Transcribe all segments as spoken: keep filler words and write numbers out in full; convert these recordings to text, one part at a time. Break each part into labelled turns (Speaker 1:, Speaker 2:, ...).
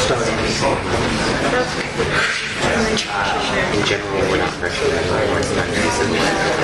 Speaker 1: starting to see. In general, we're not pressured at all. It's not easily.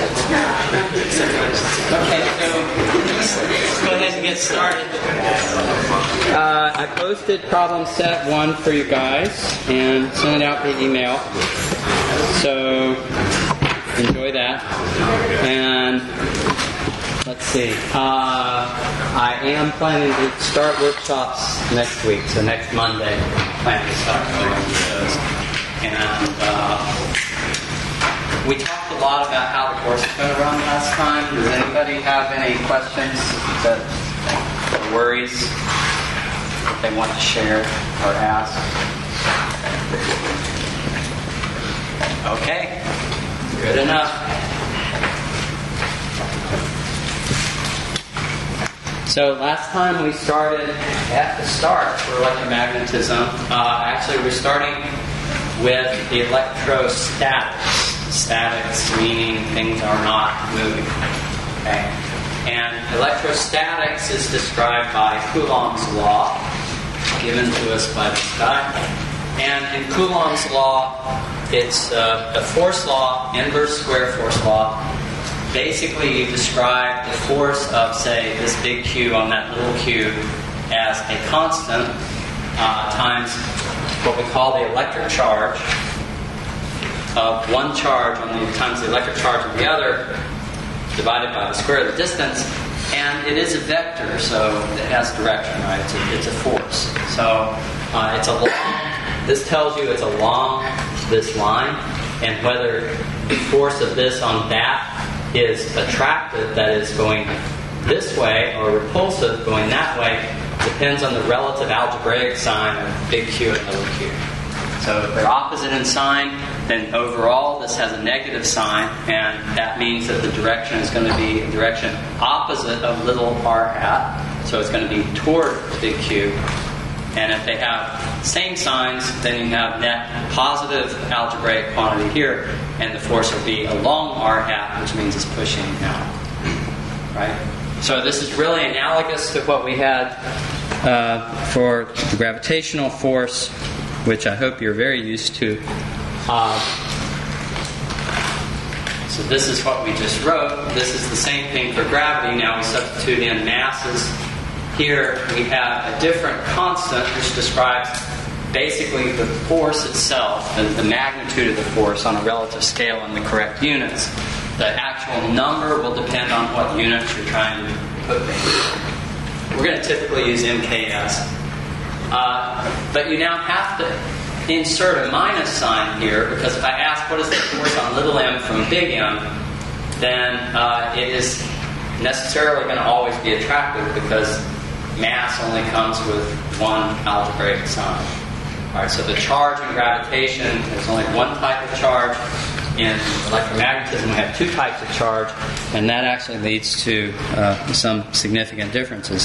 Speaker 2: Okay, so let's go ahead and get started. Uh, I posted problem set one for you guys and sent it out via email. So enjoy that. And let's see. Uh, I am planning to start workshops next week, so next Monday, I plan to start going to those. And uh, we talked a lot about how the course is going to run last time. Does anybody have any questions that, or worries that they want to share or ask? Okay, good enough. So last time we started at the start for electromagnetism. Uh, actually, we're starting with the electrostatics. Statics meaning things are not moving. Okay? And electrostatics is described by Coulomb's law, given to us by this guy. And in Coulomb's law, it's uh, a force law, inverse square force law. Basically, you describe the force of, say, this big Q on that little q as a constant uh, times what we call the electric charge of one charge on the times the electric charge of the other divided by the square of the distance. And it is a vector, so it has direction, right? It's a, it's a force. So uh, it's a long. This tells you it's along this line, and whether the force of this on that is attractive, that is going this way, or repulsive, going that way, depends on the relative algebraic sign of big Q and little q. So if they're opposite in sign, then overall this has a negative sign, and that means that the direction is going to be a direction opposite of little r hat. So it's going to be toward big Q. And if they have same signs, then you have net positive algebraic quantity here, and the force will be along r hat, which means it's pushing out. Right? So this is really analogous to what we had uh, for the gravitational force, which I hope you're very used to. Uh, so this is what we just wrote. This is the same thing for gravity. Now we substitute in masses. Here we have a different constant which describes basically the force itself, the, the magnitude of the force on a relative scale in the correct units. The actual number will depend on what units you're trying to put in. We're going to typically use M K S. Uh, but you now have to insert a minus sign here, because if I ask what is the force on little m from big M, then uh, it is necessarily going to always be attractive, because mass only comes with one algebraic sign. All right, so the charge in gravitation, there's only one type of charge. In electromagnetism, we have two types of charge, and that actually leads to uh, some significant differences.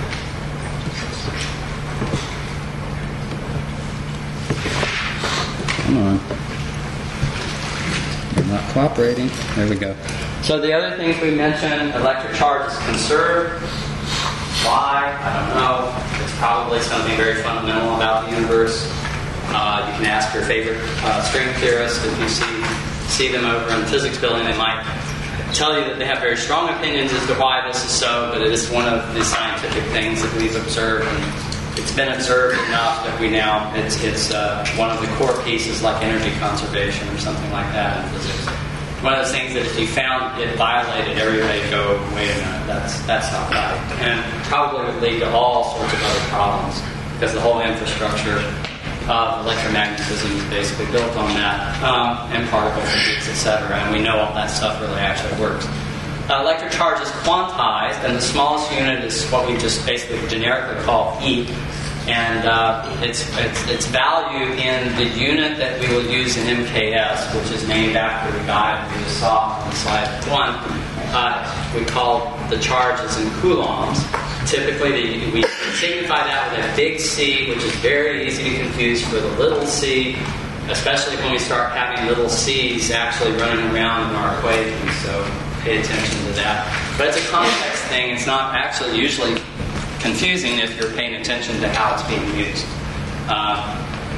Speaker 2: Come on. You're not cooperating. There we go. So the other things we mentioned, electric charge is conserved. Why? I don't know. It's probably something very fundamental about the universe. Uh, you can ask your favorite uh, string theorist. If you see see them over in the physics building, they might tell you that they have very strong opinions as to why this is so, but it is one of the scientific things that we've observed. And it's been observed enough that we now, it's, it's uh, one of the core pieces like energy conservation or something like that in physics. One of those things that if you found it violated, everybody would go, wait a minute, that's, that's not right. And probably would lead to all sorts of other problems, because the whole infrastructure of electromagnetism is basically built on that, um, and particle physics, et cetera. And we know all that stuff really actually works. Uh, electric charge is quantized, and the smallest unit is what we just basically generically call E. And uh, its, its its value in the unit that we will use in M K S, which is named after the guy we just saw on slide one, uh, we call the charges in coulombs. Typically, the, we signify that with a big C, which is very easy to confuse for the little c, especially when we start having little c's actually running around in our equations. So pay attention to that. But it's a complex thing. It's not actually usually confusing if you're paying attention to how it's being used. Uh,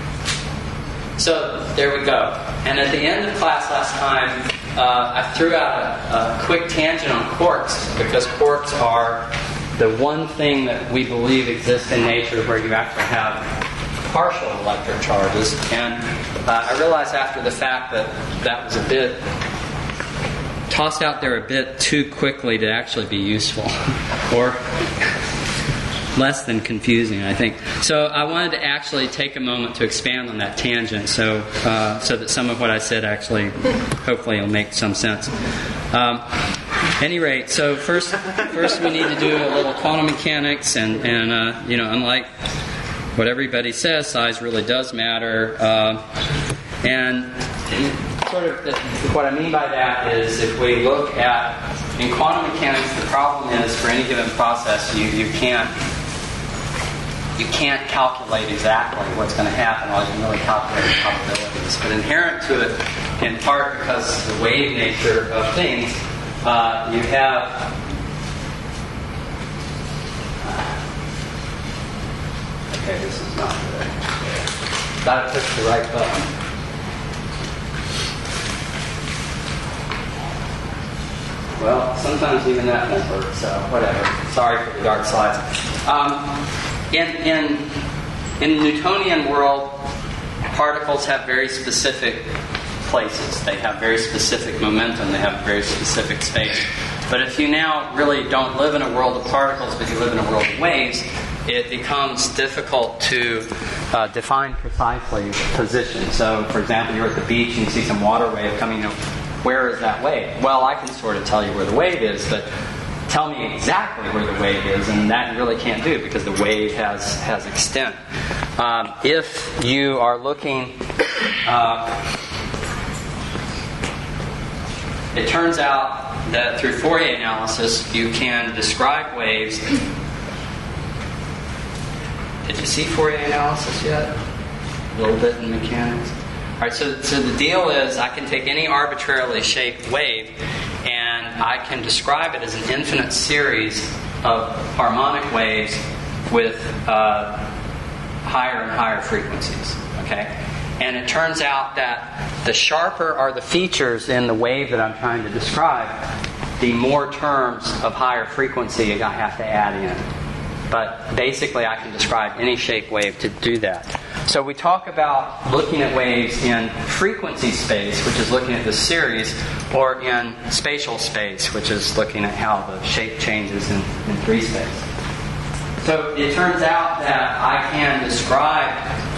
Speaker 2: so there we go. And at the end of class last time, uh, I threw out a, a quick tangent on quarks, because quarks are the one thing that we believe exists in nature where you actually have partial electric charges. And uh, I realized after the fact that that was a bit tossed out there a bit too quickly to actually be useful, or less than confusing, I think. So I wanted to actually take a moment to expand on that tangent, so uh, so that some of what I said actually, hopefully, will make some sense. Um, any rate, so first, first we need to do a little quantum mechanics, and and uh, you know, unlike what everybody says, size really does matter, uh, and sort of the, what I mean by that is, if we look at in quantum mechanics, the problem is for any given process, you you can't. You can't calculate exactly what's going to happen. All you can really calculate the probabilities. But inherent to it, in part because of the wave nature of things, uh, you have okay, this is not good. Got to push the right button. Well, sometimes even that won't work. So whatever. Sorry for the dark slides. Um, In, in, in the Newtonian world, particles have very specific places. They have very specific momentum. They have very specific space. But if you now really don't live in a world of particles, but you live in a world of waves, it becomes difficult to uh, define precisely position. So, for example, you're at the beach and you see some water wave coming in. Where is that wave? Well, I can sort of tell you where the wave is, but tell me exactly where the wave is, and that you really can't do because the wave has, has extent. Um, if you are looking, uh, it turns out that through Fourier analysis, you can describe waves. Did you see Fourier analysis yet? A little bit in mechanics. All right, so, so the deal is I can take any arbitrarily shaped wave and I can describe it as an infinite series of harmonic waves with uh, higher and higher frequencies. Okay? And it turns out that the sharper are the features in the wave that I'm trying to describe, the more terms of higher frequency I have to add in. But basically I can describe any shape wave to do that. So we talk about looking at waves in frequency space, which is looking at the series, or in spatial space, which is looking at how the shape changes in, in three space. So it turns out that I can describe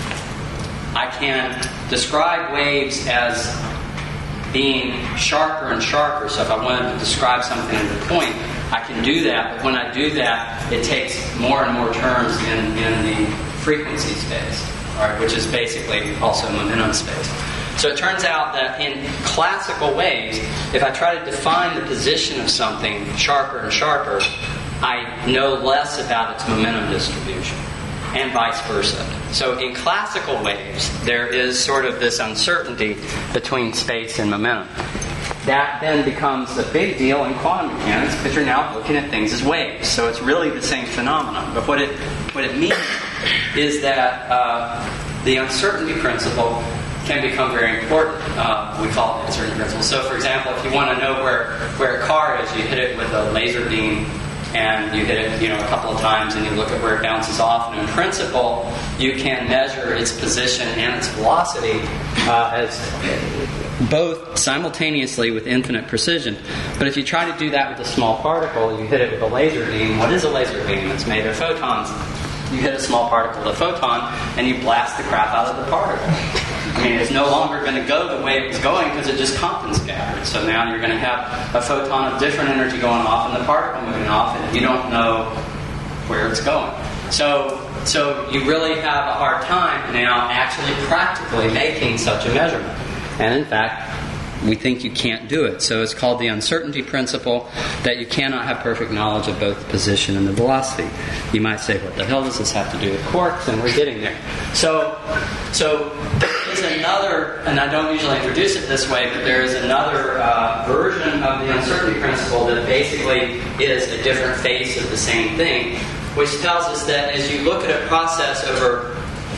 Speaker 2: I can describe waves as being sharper and sharper. So if I wanted to describe something at a point, I can do that. But when I do that, it takes more and more terms in, in the frequency space. All right, which is basically also momentum space. So it turns out that in classical waves, if I try to define the position of something sharper and sharper, I know less about its momentum distribution, and vice versa. So in classical waves, there is sort of this uncertainty between space and momentum. That then becomes a big deal in quantum mechanics because you're now looking at things as waves. So it's really the same phenomenon. But what it what it means is that uh, the uncertainty principle can become very important. Uh, we call it the uncertainty principle. So, for example, if you want to know where, where a car is, you hit it with a laser beam, and you hit it, you know, a couple of times, and you look at where it bounces off. And in principle, you can measure its position and its velocity uh, as both simultaneously with infinite precision. But if you try to do that with a small particle, you hit it with a laser beam. What is a laser beam? It's made of photons. You hit a small particle, a photon, and you blast the crap out of the particle. I mean, it's no longer going to go the way it was going because it just Compton scattered. So now you're going to have a photon of different energy going off and the particle moving off, and you don't know where it's going. So, so you really have a hard time now actually practically making such a measurement. And in fact, we think you can't do it. So it's called the uncertainty principle, that you cannot have perfect knowledge of both the position and the velocity. You might say, what the hell does this have to do with quarks? And we're getting there. So, so there is another, and I don't usually introduce it this way, but there is another uh, version of the uncertainty principle that basically is a different face of the same thing, which tells us that as you look at a process over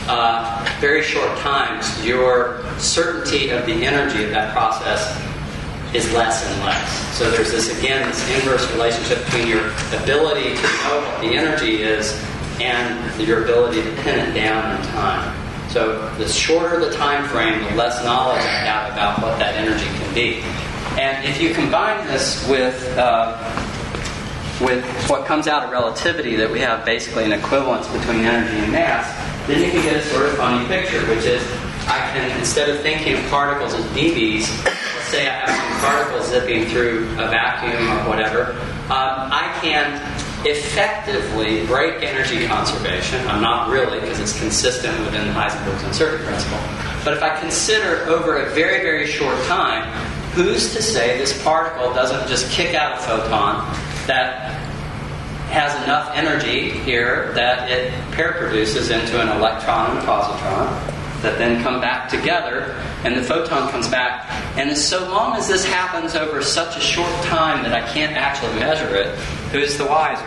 Speaker 2: uh, very short times, your certainty of the energy of that process is less and less. So there's this, again, this inverse relationship between your ability to know what the energy is and your ability to pin it down in time. So the shorter the time frame, the less knowledge I have about what that energy can be. And if you combine this with uh, with what comes out of relativity, that we have basically an equivalence between energy and mass, then you can get a sort of funny picture, which is I can, instead of thinking of particles as B Bs, let's say I have some particles zipping through a vacuum or whatever, um, I can effectively break energy conservation. I'm not really, because it's consistent within Heisenberg's uncertainty principle. But if I consider over a very, very short time, who's to say this particle doesn't just kick out a photon that has enough energy here that it pair produces into an electron and a positron that then come back together, and the photon comes back. And so long as this happens over such a short time that I can't actually measure it, who's the wiser?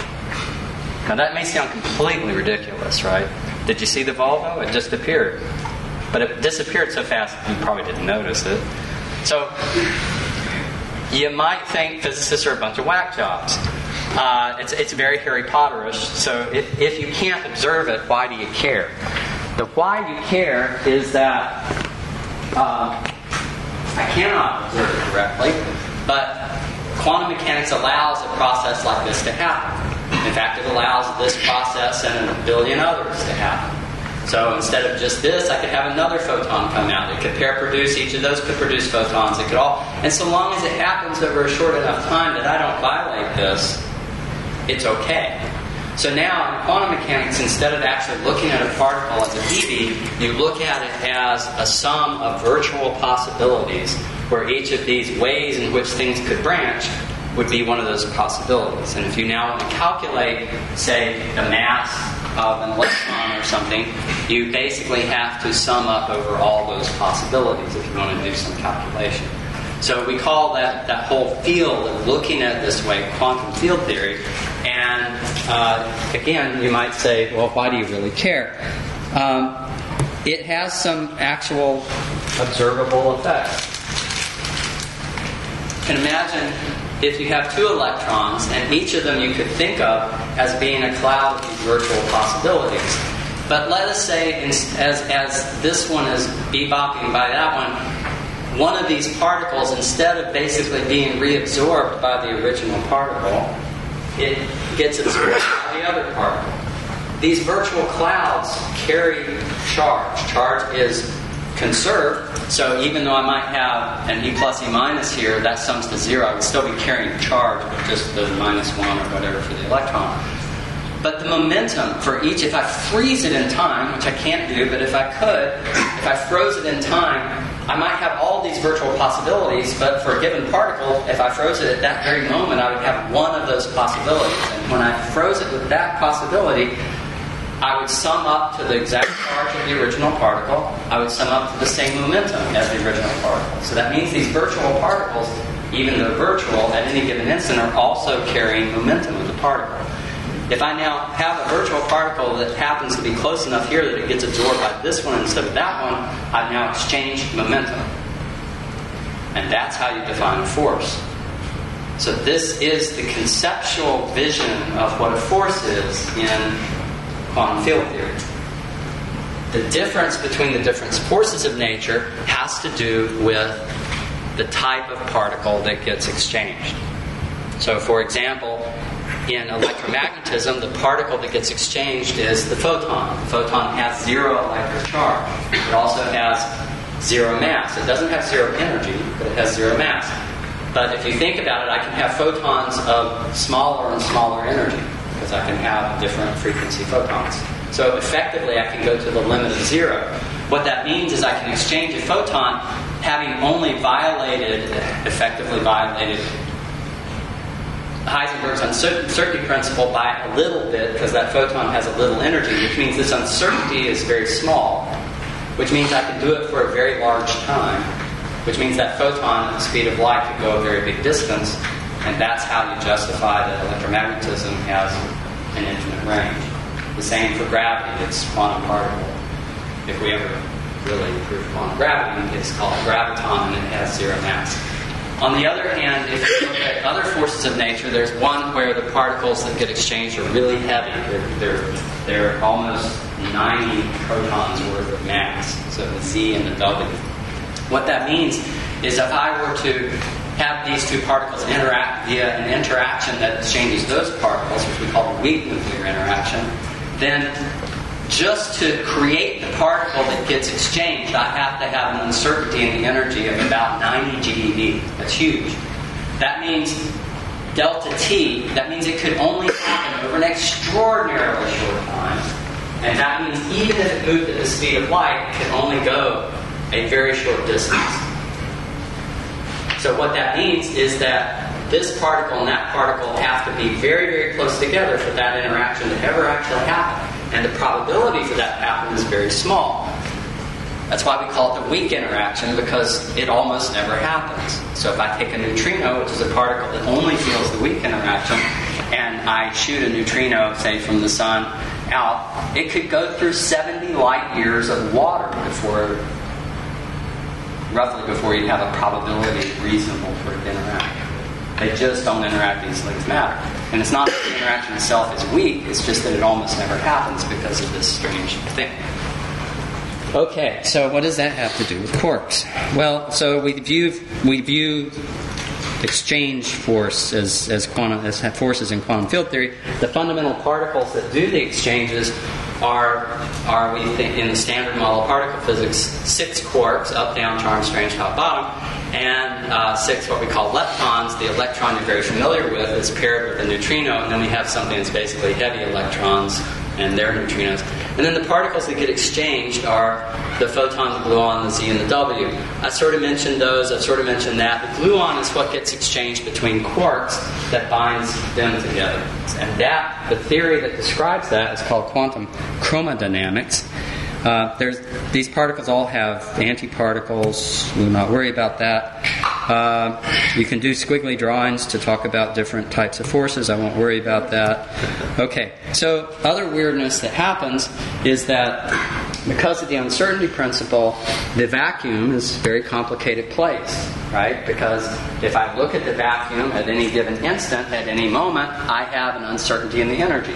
Speaker 2: Now that may sound completely ridiculous, right? Did you see the Volvo? It just appeared. But it disappeared so fast you probably didn't notice it. So you might think physicists are a bunch of whack jobs. Uh, it's, it's very Harry Potterish. So if, if you can't observe it, why do you care? The why you care is that uh, I cannot observe it directly, but quantum mechanics allows a process like this to happen. In fact, it allows this process and a billion others to happen. So instead of just this, I could have another photon come out. It could pair produce. Each of those could produce photons. It could all, and so long as it happens over a short enough time that I don't violate this, it's okay. So now in quantum mechanics, instead of actually looking at a particle as a B B, you look at it as a sum of virtual possibilities, where each of these ways in which things could branch would be one of those possibilities. And if you now want to calculate, say, the mass of an electron or something, you basically have to sum up over all those possibilities if you want to do some calculation. So we call that, that whole field of looking at it this way quantum field theory. And uh, again, you might say, well, why do you really care? Um, it has some actual observable effects. You can imagine if you have two electrons, and each of them you could think of as being a cloud of these virtual possibilities. But let us say, as, as this one is bebopping by that one, one of these particles, instead of basically being reabsorbed by the original particle, it gets absorbed by the other particle. These virtual clouds carry charge. Charge is conserved, so even though I might have an E plus E minus here, that sums to zero. I would still be carrying charge with just the minus one or whatever for the electron. But the momentum for each, if I freeze it in time, which I can't do, but if I could, if I froze it in time, I might have all these virtual possibilities, but for a given particle, if I froze it at that very moment, I would have one of those possibilities. And when I froze it with that possibility, I would sum up to the exact charge of the original particle. I would sum up to the same momentum as the original particle. So that means these virtual particles, even though virtual at any given instant, are also carrying momentum of the particle. If I now have a virtual particle that happens to be close enough here that it gets absorbed by this one instead of that one, I've now exchanged momentum. And that's how you define force. So this is the conceptual vision of what a force is in quantum field theory. The difference between the different forces of nature has to do with the type of particle that gets exchanged. So, for example, in electromagnetism, the particle that gets exchanged is the photon. The photon has zero electric charge. It also has zero mass. It doesn't have zero energy, but it has zero mass. But if you think about it, I can have photons of smaller and smaller energy, because I can have different frequency photons. So effectively, I can go to the limit of zero. What that means is I can exchange a photon having only violated, effectively violated, Heisenberg's uncertainty principle by a little bit, because that photon has a little energy, which means this uncertainty is very small, which means I can do it for a very large time, which means that photon at the speed of light could go a very big distance, and that's how you justify that electromagnetism has an infinite range. The same for gravity, it's quantum particle. if we ever really prove quantum gravity, it's called a graviton and it has zero mass. On the other hand, if you look at other forces of nature, there's one where the particles that get exchanged are really heavy. They're, they're, they're almost ninety protons worth of mass, so the Z and the W. What that means is if I were to have these two particles interact via an interaction that exchanges those particles, which we call a weak nuclear interaction, then just to create the particle that gets exchanged, I have to have an uncertainty in the energy of about ninety G eV. That's huge. That means delta T, that means it could only happen over an extraordinarily short time. And that means even if it moved at the speed of light, it can only go a very short distance. So what that means is that this particle and that particle have to be very, very close together for that interaction to ever actually happen. And the probability for that to happen is very small. That's why we call it the weak interaction, because it almost never happens. So if I take a neutrino, which is a particle that only feels the weak interaction, and I shoot a neutrino, say from the sun, out, it could go through seventy light years of water before, roughly before you'd have a probability reasonable for it to interact. They just don't interact easily with matter. And it's not that the interaction itself is weak, it's just that it almost never happens because of this strange thing. Okay, so what does that have to do with quarks? Well, so we view we view exchange force as as quantum as forces in quantum field theory. The fundamental particles that do the exchanges are are we think in the standard model of particle physics six quarks, up, down, charm, strange, top, bottom, and uh, six what we call leptons. The electron you're very familiar with is paired with a neutrino, and then we have something that's basically heavy electrons and their neutrinos. And then the particles that get exchanged are the photons, the gluon, the Z, and the W. I sort of mentioned those, I've sort of mentioned that. The gluon is what gets exchanged between quarks that binds them together. And that, the theory that describes that is called quantum chromodynamics. Uh, there's, these particles all have antiparticles. We'll not worry about that. Uh, you can do squiggly drawings to talk about different types of forces. I won't worry about that. Okay, so other weirdness that happens is that because of the uncertainty principle, the vacuum is a very complicated place, right? Because if I look at the vacuum at any given instant, at any moment, I have an uncertainty in the energy.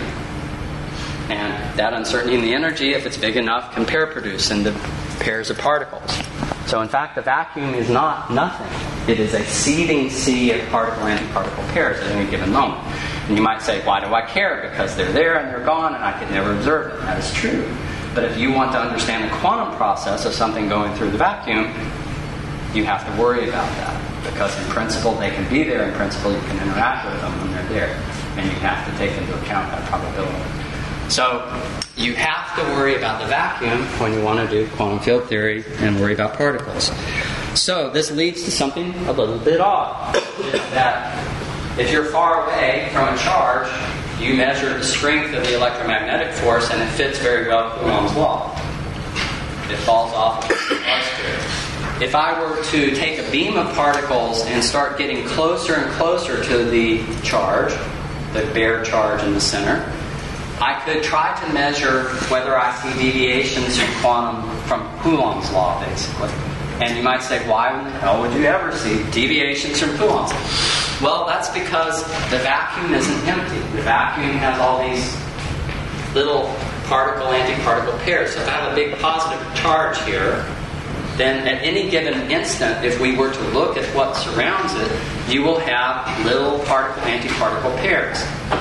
Speaker 2: And that uncertainty in the energy, if it's big enough, can pair produce into pairs of particles. So in fact, the vacuum is not nothing. It is a seething sea of particle-antiparticle pairs at any given moment. And you might say, why do I care? Because they're there and they're gone and I could never observe them. That is true. But if you want to understand the quantum process of something going through the vacuum, you have to worry about that. Because in principle, they can be there. In principle, you can interact with them when they're there. And you have to take into account that probability. So you have to worry about the vacuum when you want to do quantum field theory and worry about particles. So this leads to something a little bit odd. Is that if you're far away from a charge, you measure the strength of the electromagnetic force and it fits very well Coulomb's law. It falls off of the cluster. If I were to take a beam of particles and start getting closer and closer to the charge, the bare charge in the center, I could try to measure whether I see deviations from quantum, from Coulomb's law, basically. And you might say, why in the hell would you ever see deviations from Coulomb's law? Well, that's because the vacuum isn't empty. The vacuum has all these little particle-antiparticle pairs. So if I have a big positive charge here, then at any given instant, if we were to look at what surrounds it, you will have little particle-antiparticle pairs.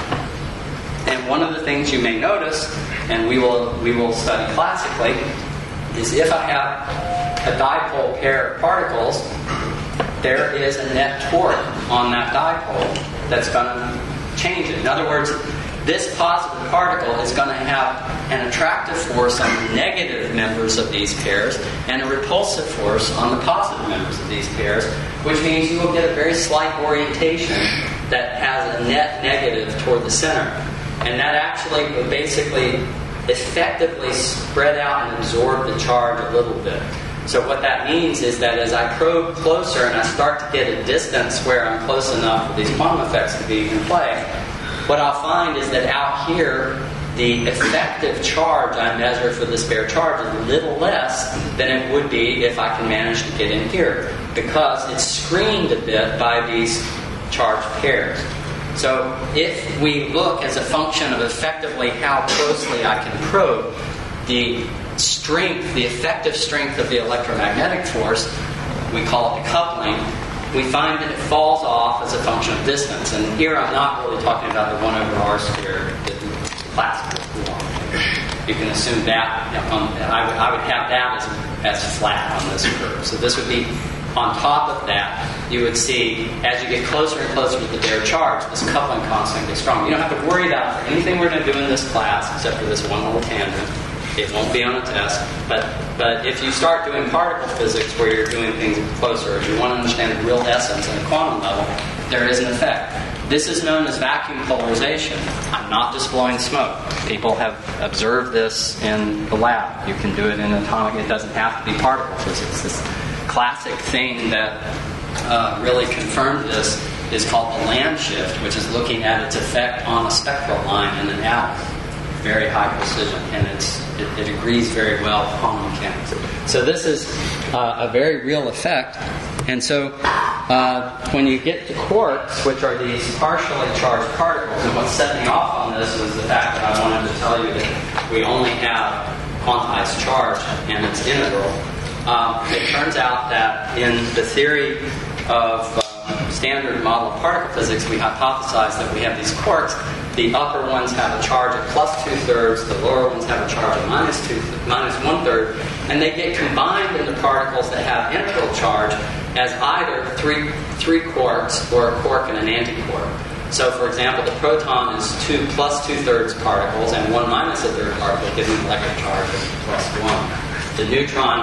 Speaker 2: And one of the things you may notice, and we will we will study classically, is if I have a dipole pair of particles, there is a net torque on that dipole that's going to change it. In other words, this positive particle is going to have an attractive force on the negative members of these pairs and a repulsive force on the positive members of these pairs, which means you will get a very slight orientation that has a net negative toward the center. And that actually would basically effectively spread out and absorb the charge a little bit. So what that means is that as I probe closer and I start to get a distance where I'm close enough for these quantum effects to be in play, what I'll find is that out here, the effective charge I measure for this bare charge is a little less than it would be if I can manage to get in here, because it's screened a bit by these charge pairs. So if we look as a function of effectively how closely I can probe, the strength, the effective strength of the electromagnetic force, we call it the coupling, we find that it falls off as a function of distance. And here I'm not really talking about the one over r squared, the classical form. You can assume that, um, I, would, I would have that as, as flat on this curve. So this would be on top of that. You would see, as you get closer and closer to the bare charge, this coupling constant gets strong. You don't have to worry about anything we're going to do in this class, except for this one little tangent. It won't be on a test. But but if you start doing particle physics where you're doing things closer, if you want to understand the real essence at a quantum level, there is an effect. This is known as vacuum polarization. I'm not just blowing smoke. People have observed this in the lab. You can do it in atomic. It doesn't have to be particle physics. This classic thing that uh, really confirmed this is called the Land shift, which is looking at its effect on a spectral line in an atom. Very high precision, and it's, it, it agrees very well with quantum mechanics. So this is uh, a very real effect. And so uh, when you get to quarks, which are these partially charged particles, and what set me off on this was the fact that I wanted to tell you that we only have quantized charge and it's integral. Um, it turns out that in the theory of uh, standard model of particle physics, we hypothesize that we have these quarks. The upper ones have a charge at plus two-thirds, the lower ones have a charge at minus two, minus one-third, and they get combined into particles that have integral charge as either three, three quarks or a quark and an antiquark. So, for example, the proton is two plus two-thirds particles and one minus a third particle, giving an electric charge of plus one. The neutron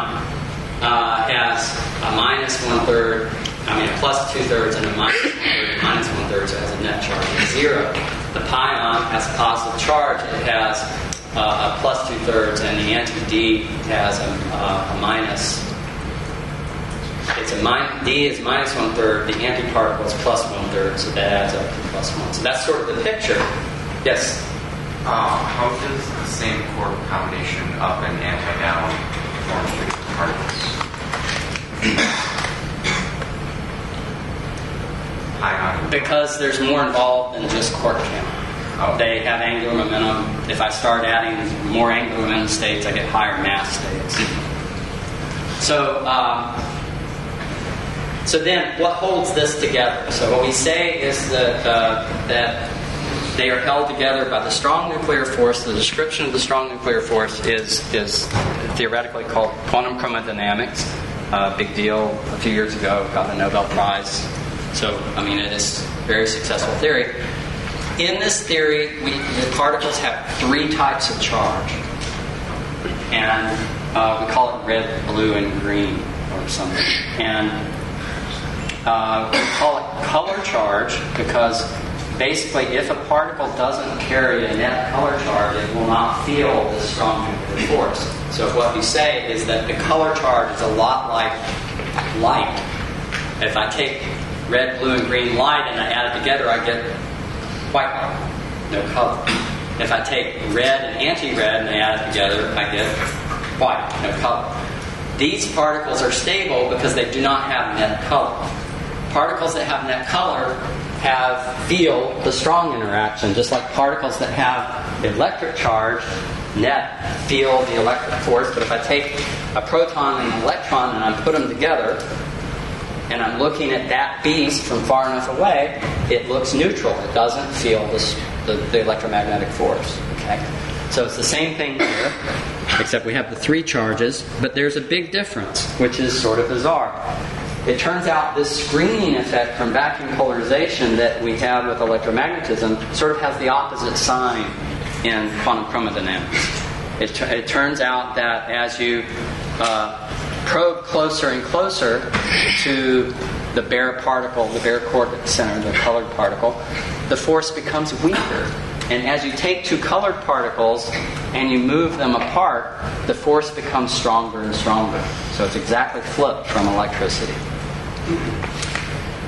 Speaker 2: uh, has a minus one-third, I mean a plus two-thirds and a minus one-third, minus one-third, so it has a net charge of zero. The pion has a positive charge. It has uh, a plus two-thirds, and the anti-D has a, uh, a minus. It's a min- D is minus one-third. The antiparticle is plus one-third, so that adds up to plus one. So that's sort of the picture. Yes?
Speaker 1: Uh, how does the same quark combination up and anti-down form three particles?
Speaker 2: Because there's more involved than just quark count. Oh. They have angular momentum. If I start adding more angular momentum states, I get higher mass states. So, um, so then, what holds this together? So what we say is that uh, that they are held together by the strong nuclear force. The description of the strong nuclear force is is theoretically called quantum chromodynamics. Uh, big deal a few years ago. Got a Nobel Prize. So, I mean, it is a very successful theory. In this theory, we, the particles have three types of charge. And uh, we call it red, blue, and green or something. And uh, we call it color charge because basically if a particle doesn't carry a net color charge, it will not feel the strong nuclear force. So what we say is that the color charge is a lot like light. If I take red, blue, and green light and I add it together, I get white light, no color. If I take red and anti-red and I add it together, I get white, no color. These particles are stable because they do not have net color. Particles that have net color have feel the strong interaction, just like particles that have electric charge, net, feel the electric force. But if I take a proton and an electron and I put them together, and I'm looking at that beast from far enough away, it looks neutral. It doesn't feel this, the, the electromagnetic force. Okay? So it's the same thing here, except we have the three charges, but there's a big difference, which is sort of bizarre. It turns out this screening effect from vacuum polarization that we have with electromagnetism sort of has the opposite sign in quantum chromodynamics. It, it turns out that as you uh, probe closer and closer to the bare particle, the bare quark at the center, the colored particle, the force becomes weaker. And as you take two colored particles and you move them apart, the force becomes stronger and stronger. So it's exactly flipped from electricity.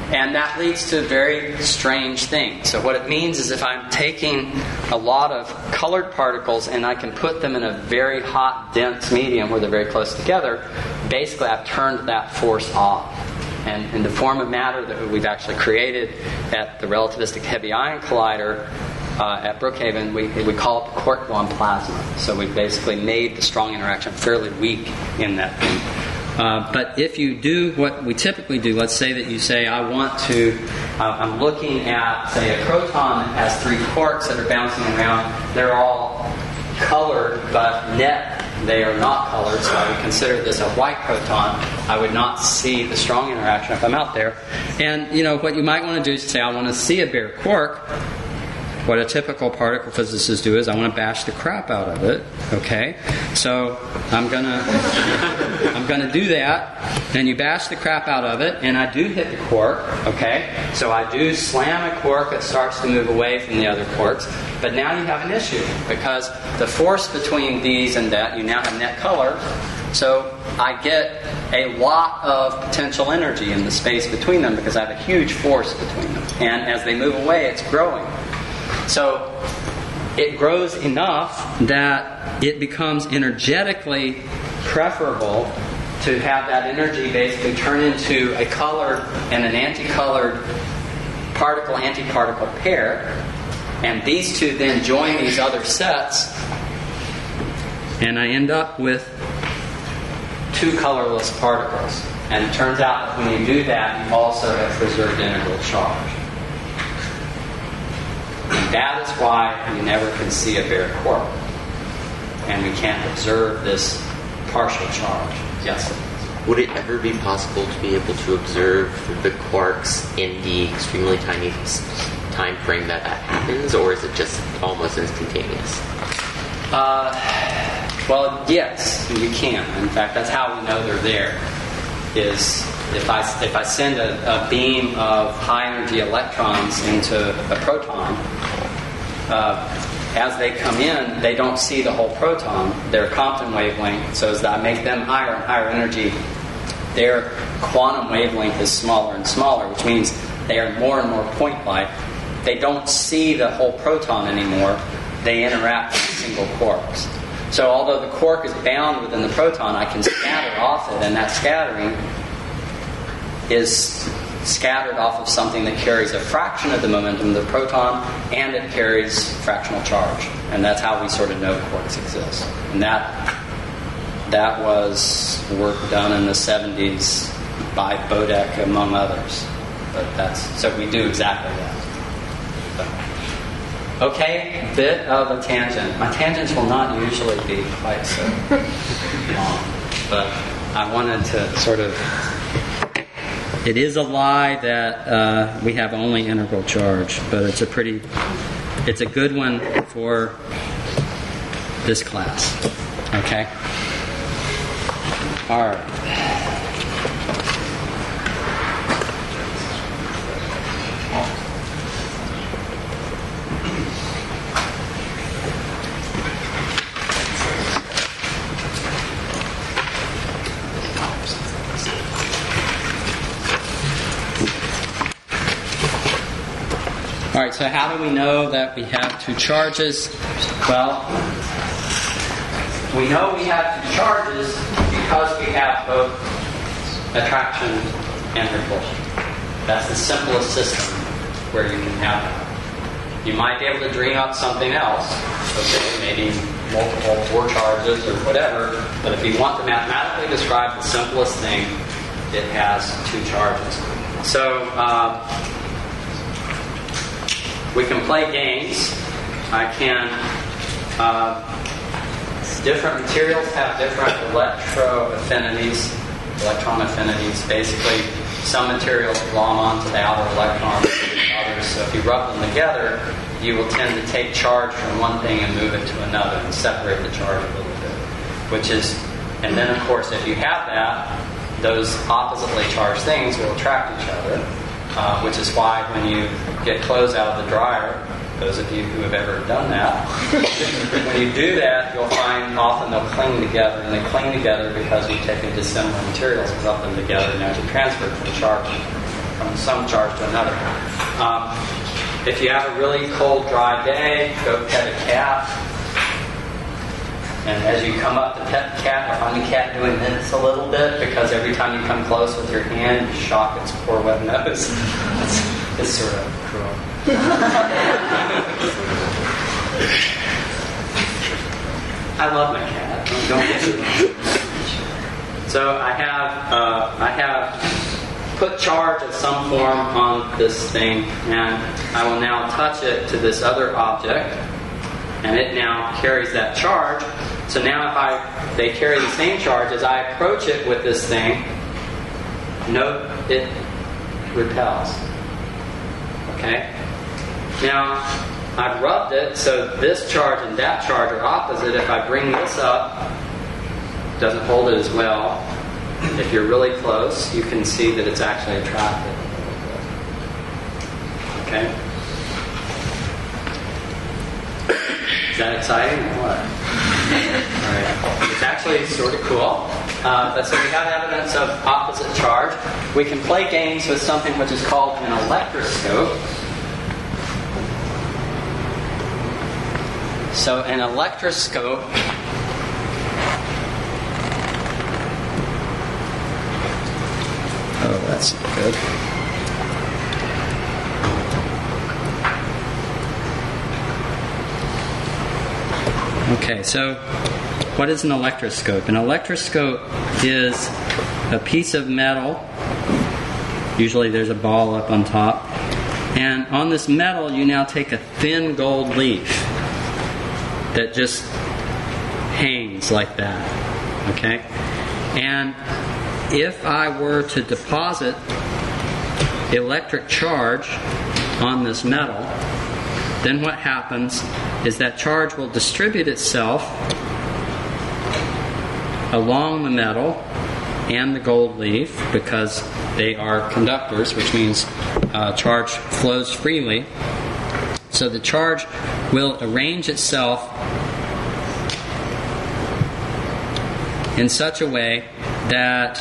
Speaker 2: And that leads to very strange things. So what it means is if I'm taking a lot of colored particles and I can put them in a very hot, dense medium where they're very close together, basically I've turned that force off. And in the form of matter that we've actually created at the Relativistic Heavy Ion Collider uh, at Brookhaven, we, we call it the quark-gluon plasma. So we've basically made the strong interaction fairly weak in that thing. Uh, but if you do what we typically do, let's say that you say, I want to, uh, I'm looking at, say, a proton that has three quarks that are bouncing around. They're all colored, but net, they are not colored, so I would consider this a white proton. I would not see the strong interaction if I'm out there. And, you know, what you might want to do is say, I want to see a bare quark. What a typical particle physicist do is I want to bash the crap out of it. Okay, so I'm gonna I'm gonna do that, and you bash the crap out of it, and I do hit the quark. Okay, so I do slam a quark that starts to move away from the other quarks. But now you have an issue because the force between these and that, you now have net color. So I get a lot of potential energy in the space between them because I have a huge force between them, and as they move away, it's growing. So it grows enough that it becomes energetically preferable to have that energy basically turn into a colored and an anti-colored particle-antiparticle pair. And these two then join these other sets, and I end up with two colorless particles. And it turns out that when you do that, you also have preserved integral charge. And that is why we never can see a bare quark. And we can't observe this partial charge. Yes?
Speaker 3: Would it ever be possible to be able to observe the quarks in the extremely tiny time frame that that happens, or is it just almost instantaneous?
Speaker 2: Uh, well, yes, you can. In fact, that's how we know they're there. Is if I if I send a, a beam of high energy electrons into a proton, uh, as they come in, they don't see the whole proton. Their Compton wavelength, so as I make them higher and higher energy, their quantum wavelength is smaller and smaller, which means they are more and more point-like. They don't see the whole proton anymore. They interact with single quarks. So although the quark is bound within the proton, I can scatter off it, and that scattering is scattered off of something that carries a fraction of the momentum of the proton, and it carries fractional charge. And that's how we sort of know quarks exist. And that that was work done in the seventies by Bodek, among others. But that's so we do exactly that. Okay, bit of a tangent. My tangents will not usually be quite so long, but I wanted to sort of... It is a lie that uh, we have only integral charge, but it's a pretty... It's a good one for this class. Okay? All right. All right, so how do we know that we have two charges? Well, we know we have two charges because we have both attraction and repulsion. That's the simplest system where you can have it. You might be able to dream up something else, okay, maybe multiple four charges or whatever, but if you want to mathematically describe the simplest thing, it has two charges. So, uh, we can play games. I can... Uh, different materials have different electro affinities, electron affinities. Basically, some materials glom onto the outer electrons than others. So if you rub them together, you will tend to take charge from one thing and move it to another and separate the charge a little bit. Which is... And then, of course, if you have that, those oppositely charged things will attract each other. Uh, which is why when you get clothes out of the dryer, those of you who have ever done that, when you do that, you'll find often they'll cling together, and they cling together because you've taken dissimilar materials and rubbed them together and actually transferred from charge. from some charge to another. Um, if you have a really cold, dry day, go pet a cat. And as you come up to pet the cat, you'll find the cat doing this a little bit, because every time you come close with your hand, you shock its poor wet nose. it's, it's sort of cruel. I love my cat. Don't get me wrong. So I have uh, I have put charge of some form on this thing, and I will now touch it to this other object, and it now carries that charge. So now if I they carry the same charge, as I approach it with this thing, note it repels. Okay? Now I've rubbed it, so this charge and that charge are opposite. If I bring this up, it doesn't hold it as well. If you're really close, you can see that it's actually attracted. Okay? Is that exciting or what? Alright. It's actually sort of cool. Uh, but so we have evidence of opposite charge. We can play games with something which is called an electroscope. So an electroscope Oh, that's good. Okay, so what is an electroscope? An electroscope is a piece of metal. Usually there's a ball up on top. And on this metal, you now take a thin gold leaf that just hangs like that. Okay? And if I were to deposit electric charge on this metal, then what happens is that charge will distribute itself along the metal and the gold leaf, because they are conductors, which means uh, charge flows freely. So the charge will arrange itself in such a way that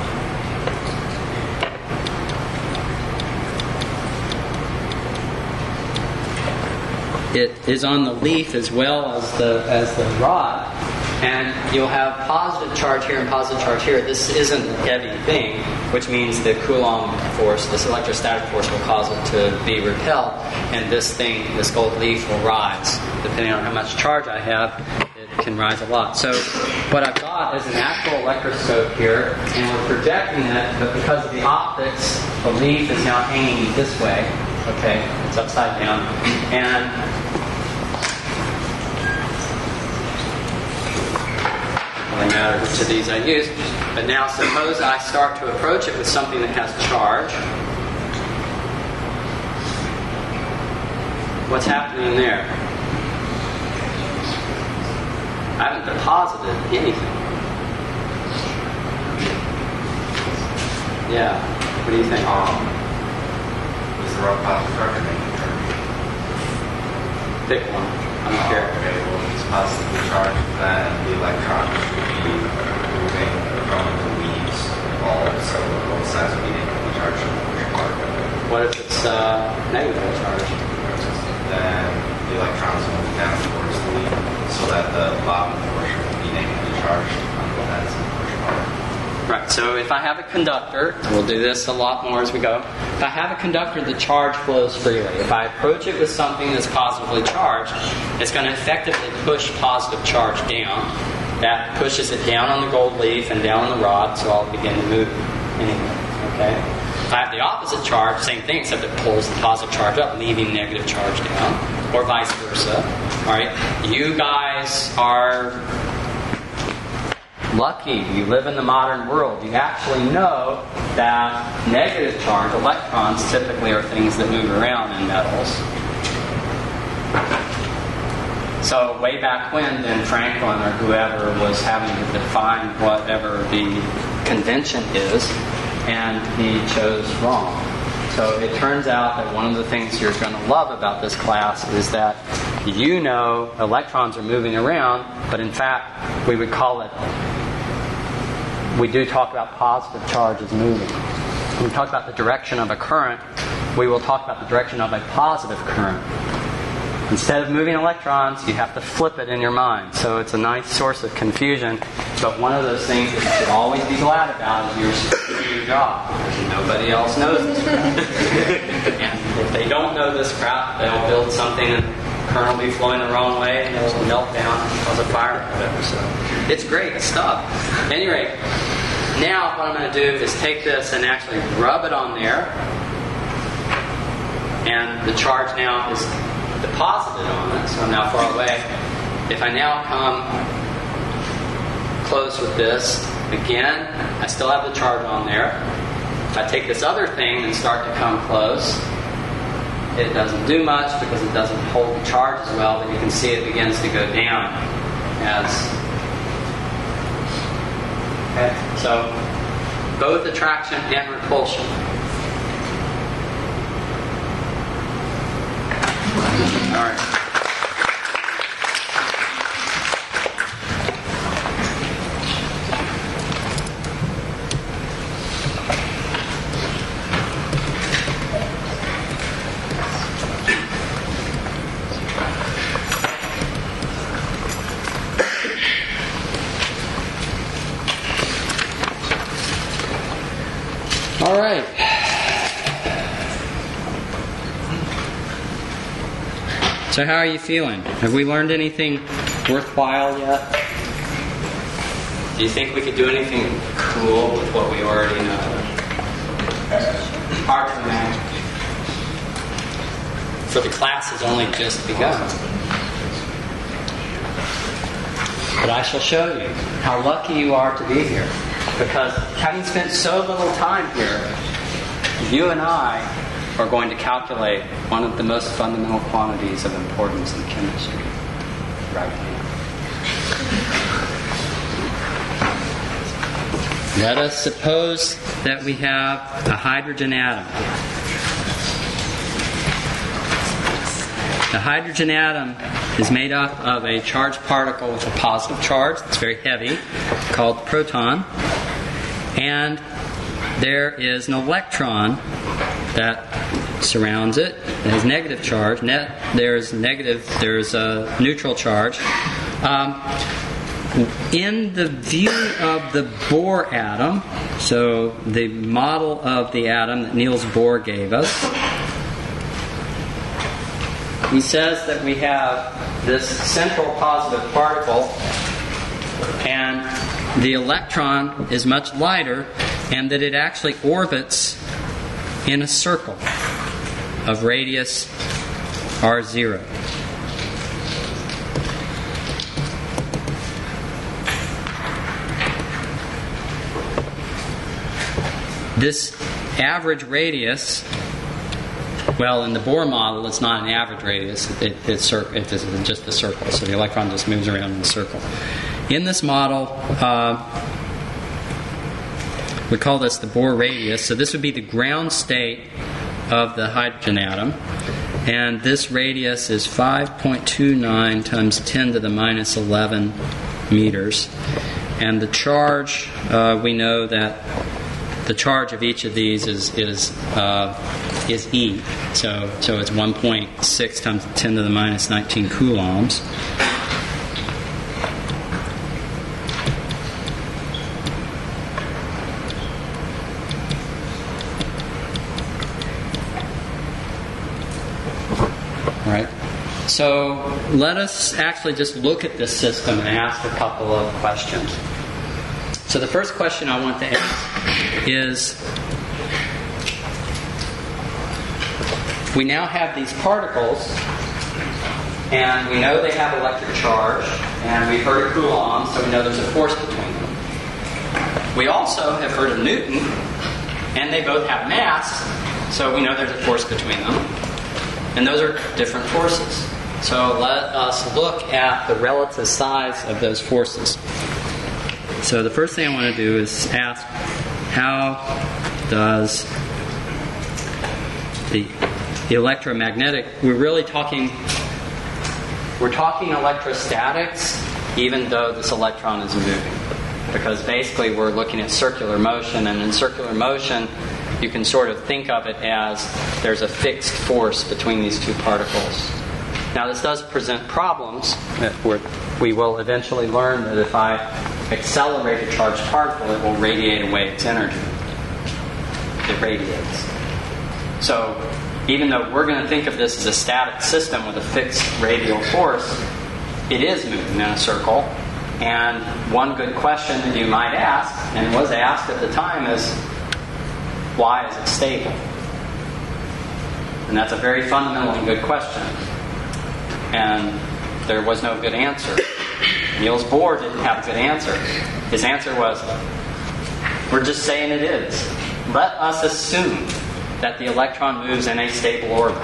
Speaker 2: it is on the leaf as well as the as the rod, and you'll have positive charge here and positive charge here. This isn't a heavy thing, which means the Coulomb force, this electrostatic force, will cause it to be repelled, and this thing, this gold leaf, will rise. Depending on how much charge I have, it can rise a lot. So what I've got is an actual electroscope here, and we're projecting it, but because of the optics, the leaf is now hanging this way. Okay, it's upside down. And it doesn't matter which of these I use. But now suppose I start to approach it with something that has charge. What's happening there? I haven't deposited anything. Yeah. What do you think?
Speaker 1: Um, is the rope positive charge or negative charge?
Speaker 2: Pick one. I'm
Speaker 1: Oh,
Speaker 2: scared.
Speaker 1: okay, well, if it's positively charged, then the electron should be moving from the leaves ball, so both sides would be negatively charged and push apart.
Speaker 2: What if it's uh, negatively charged?
Speaker 1: Then the electrons move down towards the leaf, so that the bottom portion will be negatively charged on both ends and push apart.
Speaker 2: Right, so if I have a conductor, we'll do this a lot more as we go. If I have a conductor, the charge flows freely. If I approach it with something that's positively charged, it's going to effectively push positive charge down. That pushes it down on the gold leaf and down on the rod, so I'll begin to move anyway. Okay? If I have the opposite charge, same thing, except it pulls the positive charge up, leaving negative charge down, or vice versa. All right? You guys are lucky. You live in the modern world. You actually know that negative charge, electrons, typically are things that move around in metals. So way back when, then Franklin or whoever was having to define whatever the convention is, and he chose wrong. So it turns out that one of the things you're going to love about this class is that you know electrons are moving around, but in fact, we would call it, we do talk about positive charges moving. when we talk about the direction of a current, we will talk about the direction of a positive current. Instead of moving electrons, you have to flip it in your mind. So it's a nice source of confusion. But one of those things that you should always be glad about is you're succeeding your job, because nobody else knows this crap. And if they don't know this crap, they'll build something and the current will be flowing the wrong way and it'll melt down and cause a fire or whatever. So it's great stuff. At any rate, now what I'm going to do is take this and actually rub it on there. And the charge now is deposited on it, so I'm now far away. If I now come close with this, again, I still have the charge on there. If I take this other thing and start to come close, it doesn't do much because it doesn't hold the charge as well, but you can see it begins to go down as... Okay, so both attraction and repulsion. All right. All right. So how are you feeling? Have we learned anything worthwhile yet? Do you think we could do anything cool with what we already know? Hard to imagine. So the class has only just begun. But I shall show you how lucky you are to be here. Because having spent so little time here, you and I are going to calculate one of the most fundamental quantities of importance in chemistry right now. Let us suppose that we have a hydrogen atom. The hydrogen atom is made up of a charged particle with a positive charge that's very heavy, called proton, and there is an electron that surrounds it. It has negative charge. Net, there's negative. There's a neutral charge. Um, in the view of the Bohr atom, so the model of the atom that Niels Bohr gave us, he says that we have this central positive particle, and the electron is much lighter, and that it actually orbits in a circle of radius r zero. This average radius, well, in the Bohr model, it's not an average radius. It, it's, it's just a circle, so the electron just moves around in a circle. In this model, uh, we call this the Bohr radius. So this would be the ground state of the hydrogen atom. And this radius is five point two nine times ten to the minus eleven meters. And the charge, uh, we know that the charge of each of these is is uh, is E. So so it's one point six times ten to the minus nineteen coulombs. Right. So let us actually just look at this system and ask a couple of questions. So the first question I want to ask is, we now have these particles, and we know they have electric charge, and we've heard of Coulomb, so we know there's a force between them. We also have heard of Newton, and they both have mass, so we know there's a force between them. And those are different forces. So let us look at the relative size of those forces. So the first thing I want to do is ask, how does the electromagnetic, we're really talking, we're talking electrostatics, even though this electron is moving. Because basically we're looking at circular motion, and in circular motion, you can sort of think of it as there's a fixed force between these two particles. Now, this does present problems. Where we will eventually learn that if I accelerate a charged particle, it will radiate away its energy. It radiates. So, even though we're going to think of this as a static system with a fixed radial force, it is moving in a circle. And one good question that you might ask, and was asked at the time, is why is it stable? And that's a very fundamental and good question. And there was no good answer. Niels Bohr didn't have a good answer. His answer was, we're just saying it is. Let us assume that the electron moves in a stable orbit.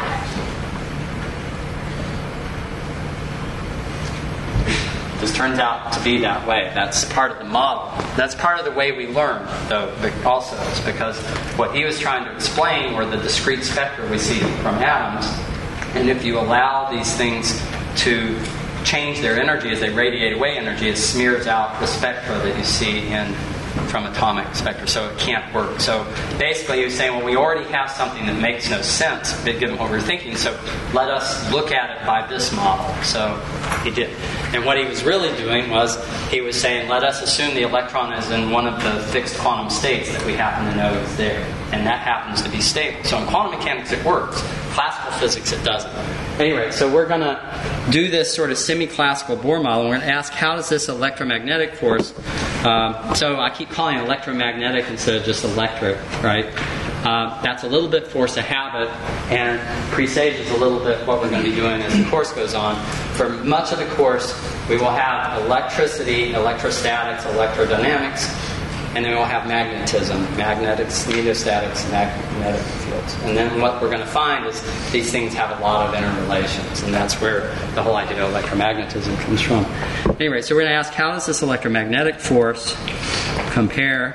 Speaker 2: This turns out to be that way. That's part of the model. That's part of the way we learn, though, also. It's because what he was trying to explain were the discrete spectra we see from atoms. And if you allow these things to change their energy as they radiate away energy, it smears out the spectra that you see in from atomic spectra, so it can't work. So basically he was saying, well, we already have something that makes no sense given what we're thinking, so let us look at it by this model. So he did. And what he was really doing was he was saying, let us assume the electron is in one of the fixed quantum states that we happen to know is there, and that happens to be stable. So in quantum mechanics it works. Classical physics it doesn't. Anyway, so we're going to do this sort of semi-classical Bohr model. We're going to ask, how does this electromagnetic force, um, so I keep calling it electromagnetic instead of just electric, right? Uh, that's a little bit force of habit, and presages a little bit what we're going to be doing as the course goes on. For much of the course, we will have electricity, electrostatics, electrodynamics, and then we'll have magnetism, magnetics, magnetostatics, magnetic fields. And then what we're going to find is these things have a lot of interrelations, and that's where the whole idea of electromagnetism comes from. Anyway, so we're going to ask, how does this electromagnetic force compare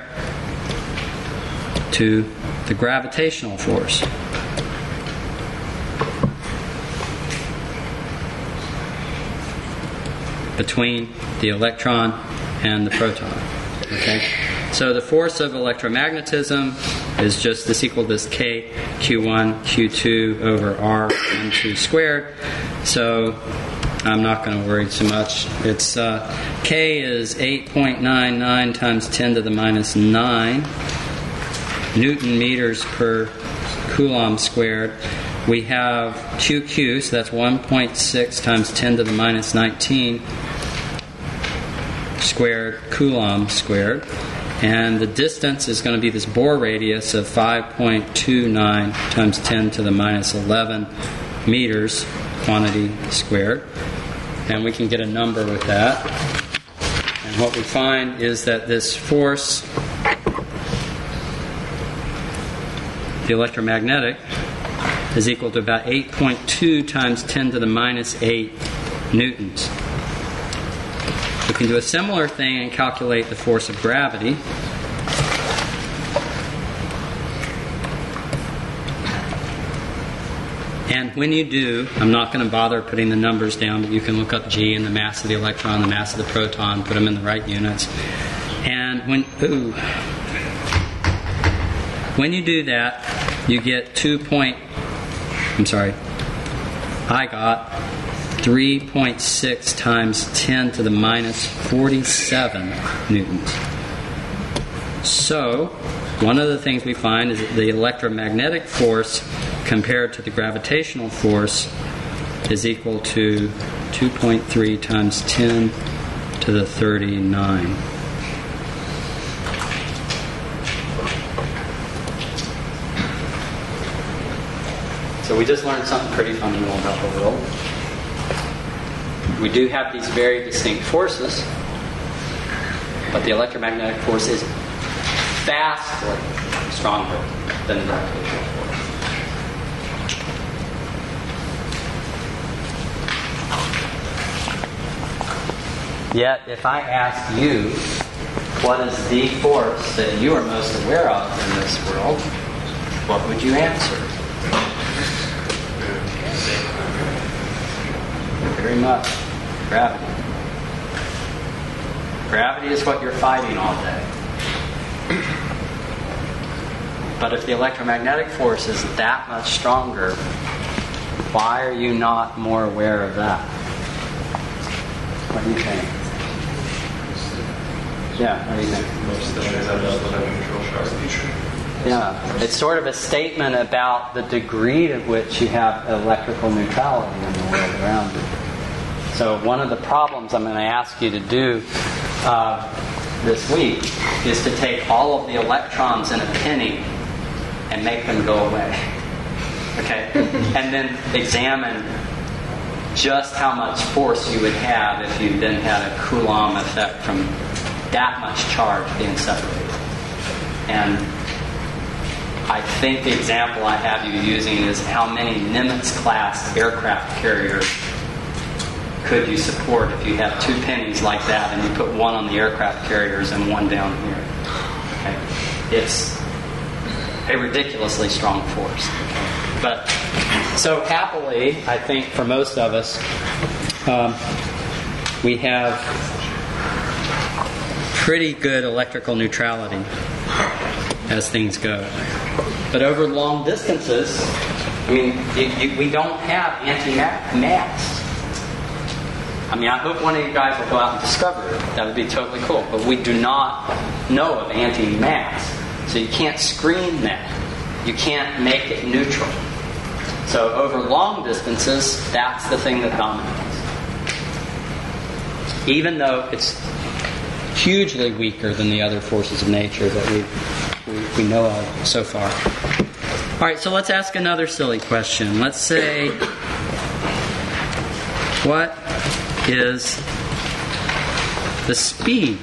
Speaker 2: to the gravitational force? Between the electron and the proton. Okay? So the force of electromagnetism is just this equal to this K, Q one, Q two over R N two squared. So I'm not going to worry too much. It's uh, K is eight point nine nine times ten to the minus nine Newton meters per Coulomb squared. We have Q Q, so that's one point six times ten to the minus nineteen squared Coulomb squared. And the distance is going to be this Bohr radius of five point two nine times ten to the minus eleven meters quantity squared. And we can get a number with that. And what we find is that this force, the electromagnetic, is equal to about eight point two times ten to the minus eight newtons. We can do a similar thing and calculate the force of gravity. And when you do, I'm not going to bother putting the numbers down, but you can look up G and the mass of the electron, the mass of the proton, put them in the right units. And when, ooh, when you do that, you get two point, I'm sorry, I got three point six times ten to the minus forty-seven newtons. So, one of the things we find is that the electromagnetic force compared to the gravitational force is equal to two point three times ten to the thirty-nine. So we just learned something pretty fundamental about the world. We do have these very distinct forces, but the electromagnetic force is vastly stronger than the gravitational force. Yet, if I ask you, what is the force that you are most aware of in this world, what would you answer? Very much. Gravity. Gravity is what you're fighting all day. But if the electromagnetic force is that much stronger, why are you not more aware of that? What do you think? Yeah, what do you think?
Speaker 1: Most of the things I just have neutral charge.
Speaker 2: Yeah, it's sort of a statement about the degree to which you have electrical neutrality in the world around you. So one of the problems I'm going to ask you to do uh, this week is to take all of the electrons in a penny and make them go away. Okay? And then examine just how much force you would have if you then had a Coulomb effect from that much charge being separated. And I think the example I have you using is how many Nimitz-class aircraft carriers could you support if you have two pennies like that and you put one on the aircraft carriers and one down here. Okay? It's a ridiculously strong force. Okay? But so happily, I think for most of us, um, we have pretty good electrical neutrality as things go. But over long distances, I mean, you, you, we don't have anti-mass. I mean, I hope one of you guys will go out and discover it. That would be totally cool. But we do not know of anti-mass. So you can't screen that. You can't make it neutral. So over long distances, that's the thing that dominates. Even though it's hugely weaker than the other forces of nature that we we, we know of so far. All right, so let's ask another silly question. Let's say, what is the speed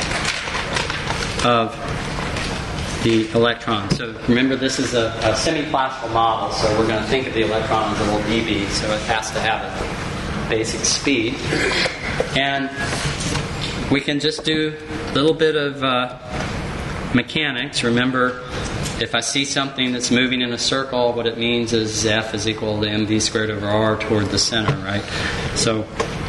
Speaker 2: of the electron? So remember, this is a, a semi-classical model, so we're going to think of the electron as a little dB, so it has to have a basic speed. And we can just do a little bit of uh, mechanics. Remember, if I see something that's moving in a circle, what it means is F is equal to mv squared over r toward the center, right? So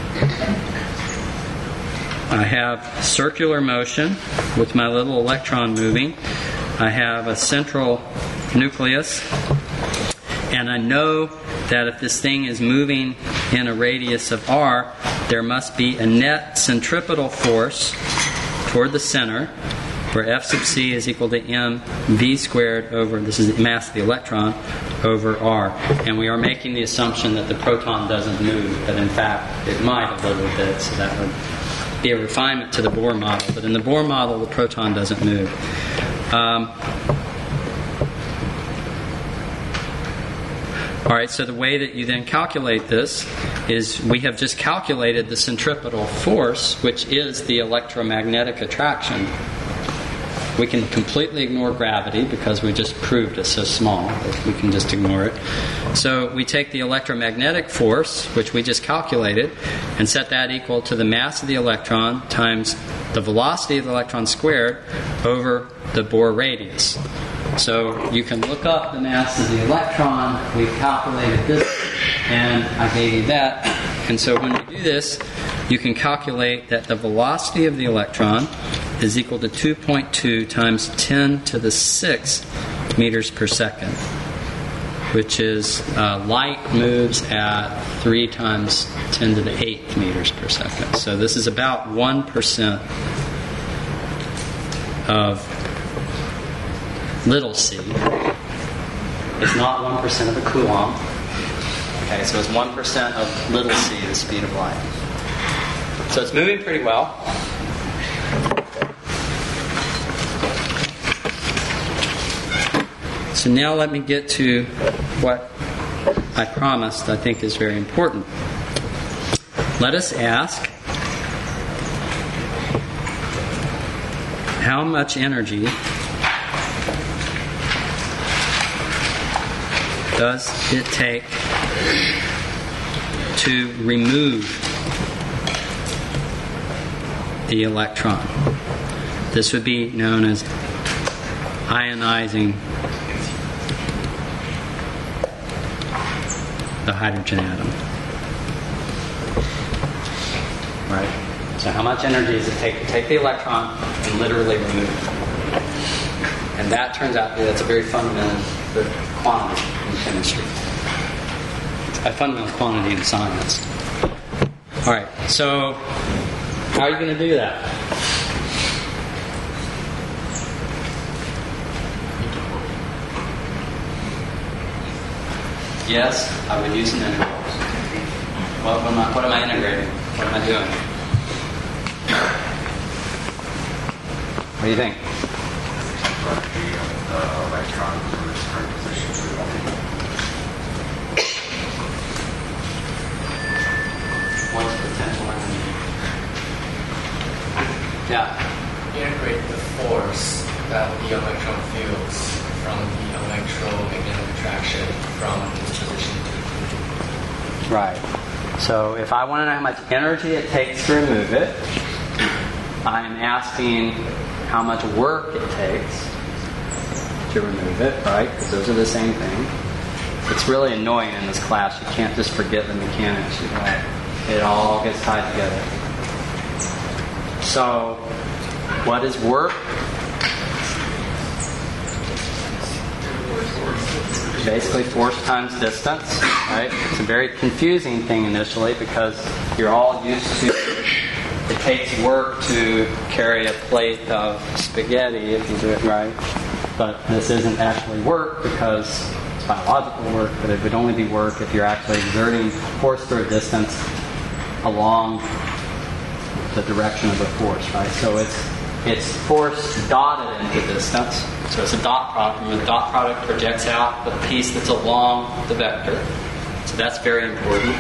Speaker 2: I have circular motion with my little electron moving. I have a central nucleus, and I know that if this thing is moving in a radius of r, there must be a net centripetal force toward the center, where F sub c is equal to mv squared over, this is the mass of the electron, over r. And we are making the assumption that the proton doesn't move, but in fact it might a little bit, so that would be a refinement to the Bohr model. But in the Bohr model, the proton doesn't move. Um, all right, so the way that you then calculate this is we have just calculated the centripetal force, which is the electromagnetic attraction. We can completely ignore gravity because we just proved it's so small that we can just ignore it. So we take the electromagnetic force, which we just calculated, and set that equal to the mass of the electron times the velocity of the electron squared over the Bohr radius. So you can look up the mass of the electron. We've calculated this, and I gave you that. And so when you do this, you can calculate that the velocity of the electron is equal to two point two times ten to the sixth meters per second, which is uh, light moves at three times ten to the eighth meters per second. So this is about one percent of little c. It's not one percent of a Coulomb. Okay, so it's one percent of little c, the speed of light. So it's moving pretty well. So now let me get to what I promised I think is very important. Let us ask, how much energy does it take to remove the electron? This would be known as ionizing the hydrogen atom. Right? So how much energy does it take to take the electron and literally remove it? And that turns out that that's a very fundamental quantity in chemistry. A fundamental quantity in science. All right, so how are you going to do that? Yes, I would use an integral. What, what, am I, what am I integrating? What am I doing? What do you think?
Speaker 1: The electron from its current position to
Speaker 2: What's potential energy? Yeah.
Speaker 4: Integrate the force that the electron feels from the electromagnetic attraction from its position to
Speaker 2: Right. So if I want to know how much energy it takes to remove it, I'm asking how much work it takes to remove it, right? Because those are the same thing. It's really annoying in this class. You can't just forget the mechanics. You know, it all gets tied together. So, what is work? Basically force times distance, right? It's a very confusing thing initially because you're all used to it takes work to carry a plate of spaghetti if you do it right. But this isn't actually work because it's biological work, but it would only be work if you're actually exerting force through a distance along the direction of the force, right? So it's it's force dotted into distance. So it's a dot product, and the dot product projects out the piece that's along the vector. So that's very important.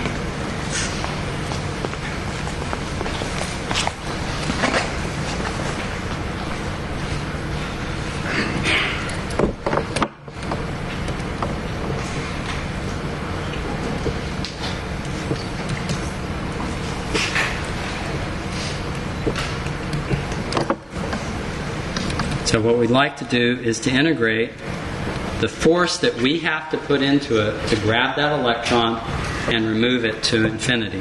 Speaker 2: So what we'd like to do is to integrate the force that we have to put into it to grab that electron and remove it to infinity.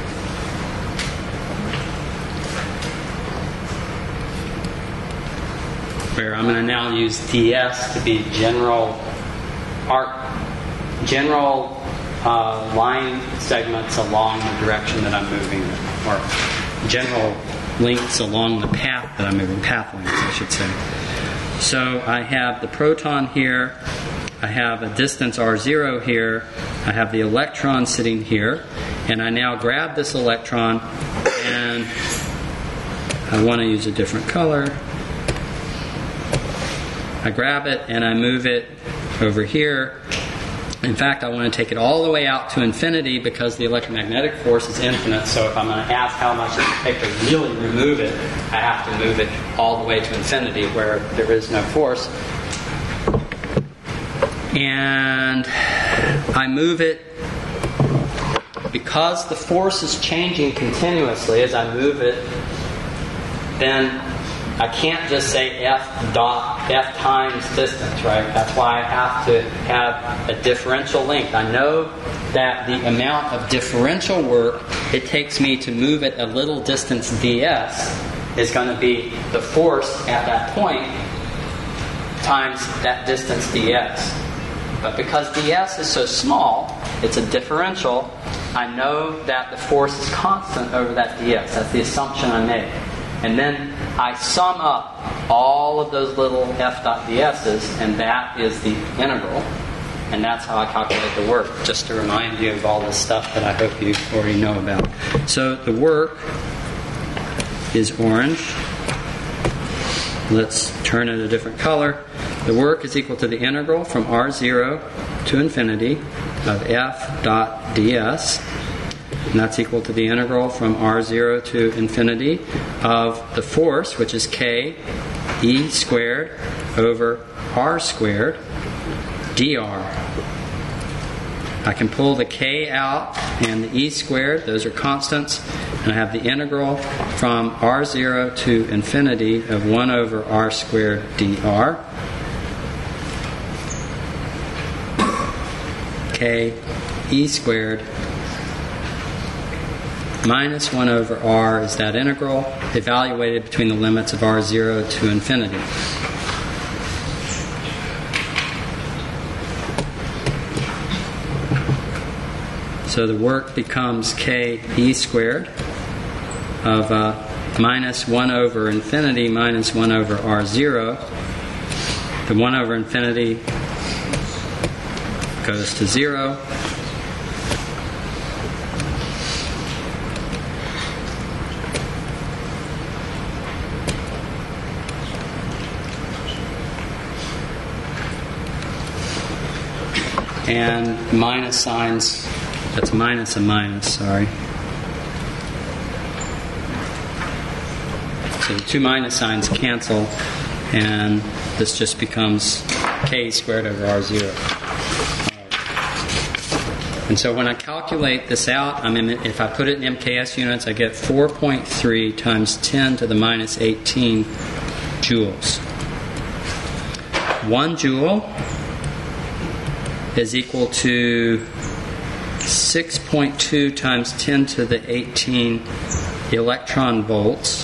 Speaker 2: Where I'm going to now use ds to be general arc, general uh, line segments along the direction that I'm moving, or general lengths along the path that I'm moving, path lengths, I should say. So I have the proton here, I have a distance r zero here, I have the electron sitting here, and I now grab this electron and I want to use a different color. I grab it and I move it over here. In fact, I want to take it all the way out to infinity because the electromagnetic force is infinite. So if I'm going to ask how much it would take to really remove it, I have to move it all the way to infinity where there is no force. And I move it because the force is changing continuously as I move it. Then I can't just say F dot F times distance, right? That's why I have to have a differential length. I know that the amount of differential work it takes me to move it a little distance ds is going to be the force at that point times that distance ds. But because ds is so small, it's a differential, I know that the force is constant over that ds. That's the assumption I made. And then I sum up all of those little f dot ds's, and that is the integral. And that's how I calculate the work, just to remind you of all this stuff that I hope you already know about. So the work is orange. Let's turn it a different color. The work is equal to the integral from r zero to infinity of f dot ds. And that's equal to the integral from r zero to infinity of the force, which is k e squared over r squared dr. I can pull the k out and the e squared, those are constants, and I have the integral from r zero to infinity of one over r squared dr. K e squared minus one over r is that integral evaluated between the limits of r zero to infinity. So the work becomes K E squared of uh, minus one over infinity minus one over R zero. The one over infinity goes to zero. And minus signs, that's minus a minus, sorry. So the two minus signs cancel, and this just becomes K squared over R zero. And so when I calculate this out, I mean, if I put it in M K S units, I get four point three times ten to the minus eighteen joules. One joule is equal to six point two times ten to the eighteen electron volts.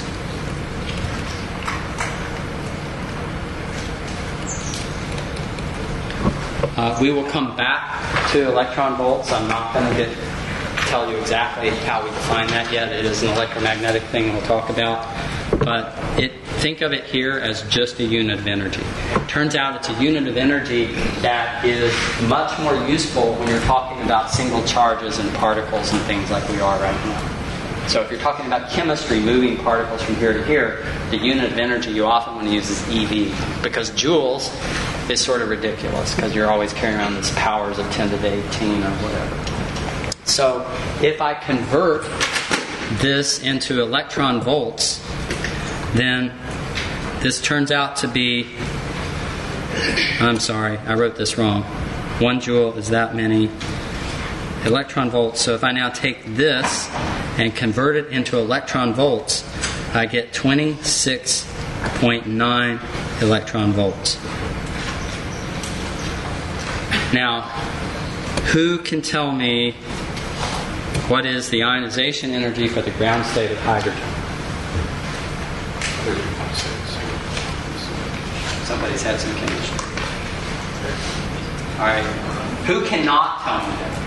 Speaker 2: Uh, we will come back to electron volts. I'm not going to get tell you exactly how we define that yet. It is an electromagnetic thing we'll talk about. But it, think of it here as just a unit of energy. Turns out it's a unit of energy that is much more useful when you're talking about single charges and particles and things like we are right now. So if you're talking about chemistry, moving particles from here to here, the unit of energy you often want to use is E V, because joules is sort of ridiculous because you're always carrying around these powers of ten to the eighteen or whatever. So if I convert this into electron volts, then this turns out to be, I'm sorry, I wrote this wrong. One joule is that many electron volts. So if I now take this and convert it into electron volts, I get twenty-six point nine electron volts. Now, who can tell me what is the ionization energy for the ground state of hydrogen? Somebody's had some chemistry. All right. Who cannot tell me that?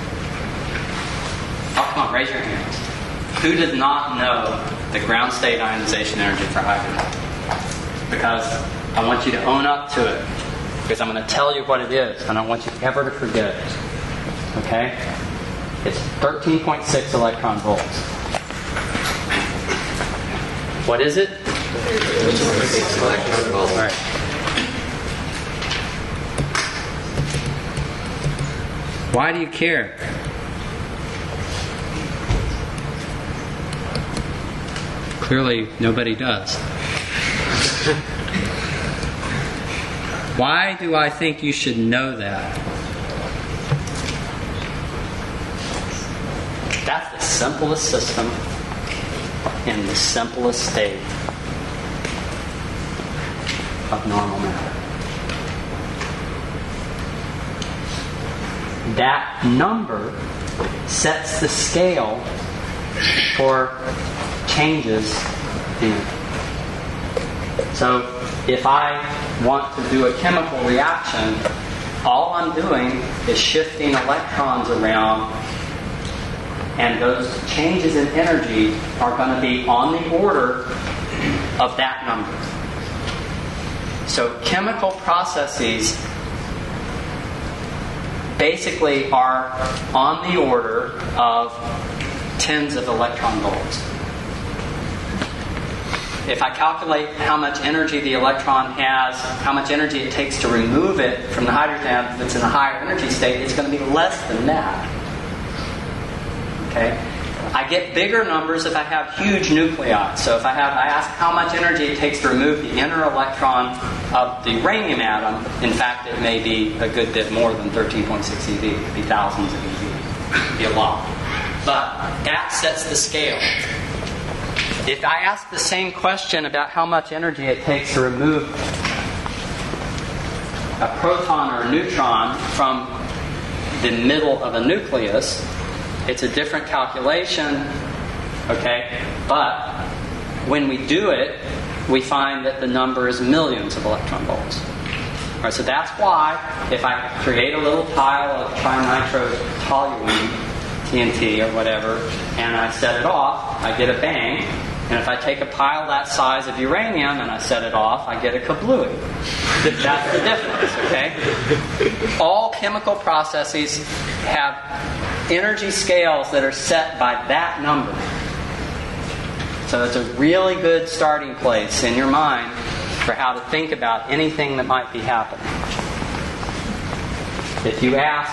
Speaker 2: Oh, come on, raise your hands. Who does not know the ground state ionization energy for hydrogen? Because I want you to own up to it. Because I'm going to tell you what it is. I don't want you ever to forget it. Okay? It's thirteen point six electron volts. What is it?
Speaker 3: six electron volts.
Speaker 2: All right. Why do you care? Clearly, nobody does. Why do I think you should know that? That's the simplest system in the simplest state of normal matter. That number sets the scale for changes in it. So if I want to do a chemical reaction, all I'm doing is shifting electrons around, and those changes in energy are going to be on the order of that number. So chemical processes basically are on the order of tens of electron volts. If I calculate how much energy the electron has, how much energy it takes to remove it from the hydrogen atom if it's in a higher energy state, it's going to be less than that. Okay? I get bigger numbers if I have huge nuclei. So if I have, I ask how much energy it takes to remove the inner electron of the uranium atom. In fact, it may be a good bit more than thirteen point six E V. It could be thousands of E V. It could be a lot. But that sets the scale. If I ask the same question about how much energy it takes to remove a proton or a neutron from the middle of a nucleus, it's a different calculation, okay? But when we do it, we find that the number is millions of electron volts. All right, so that's why if I create a little pile of trinitro toluene T N T or whatever, and I set it off, I get a bang. And if I take a pile that size of uranium and I set it off, I get a kablooey. That's the difference, okay? All chemical processes have energy scales that are set by that number. So it's a really good starting place in your mind for how to think about anything that might be happening. If you ask,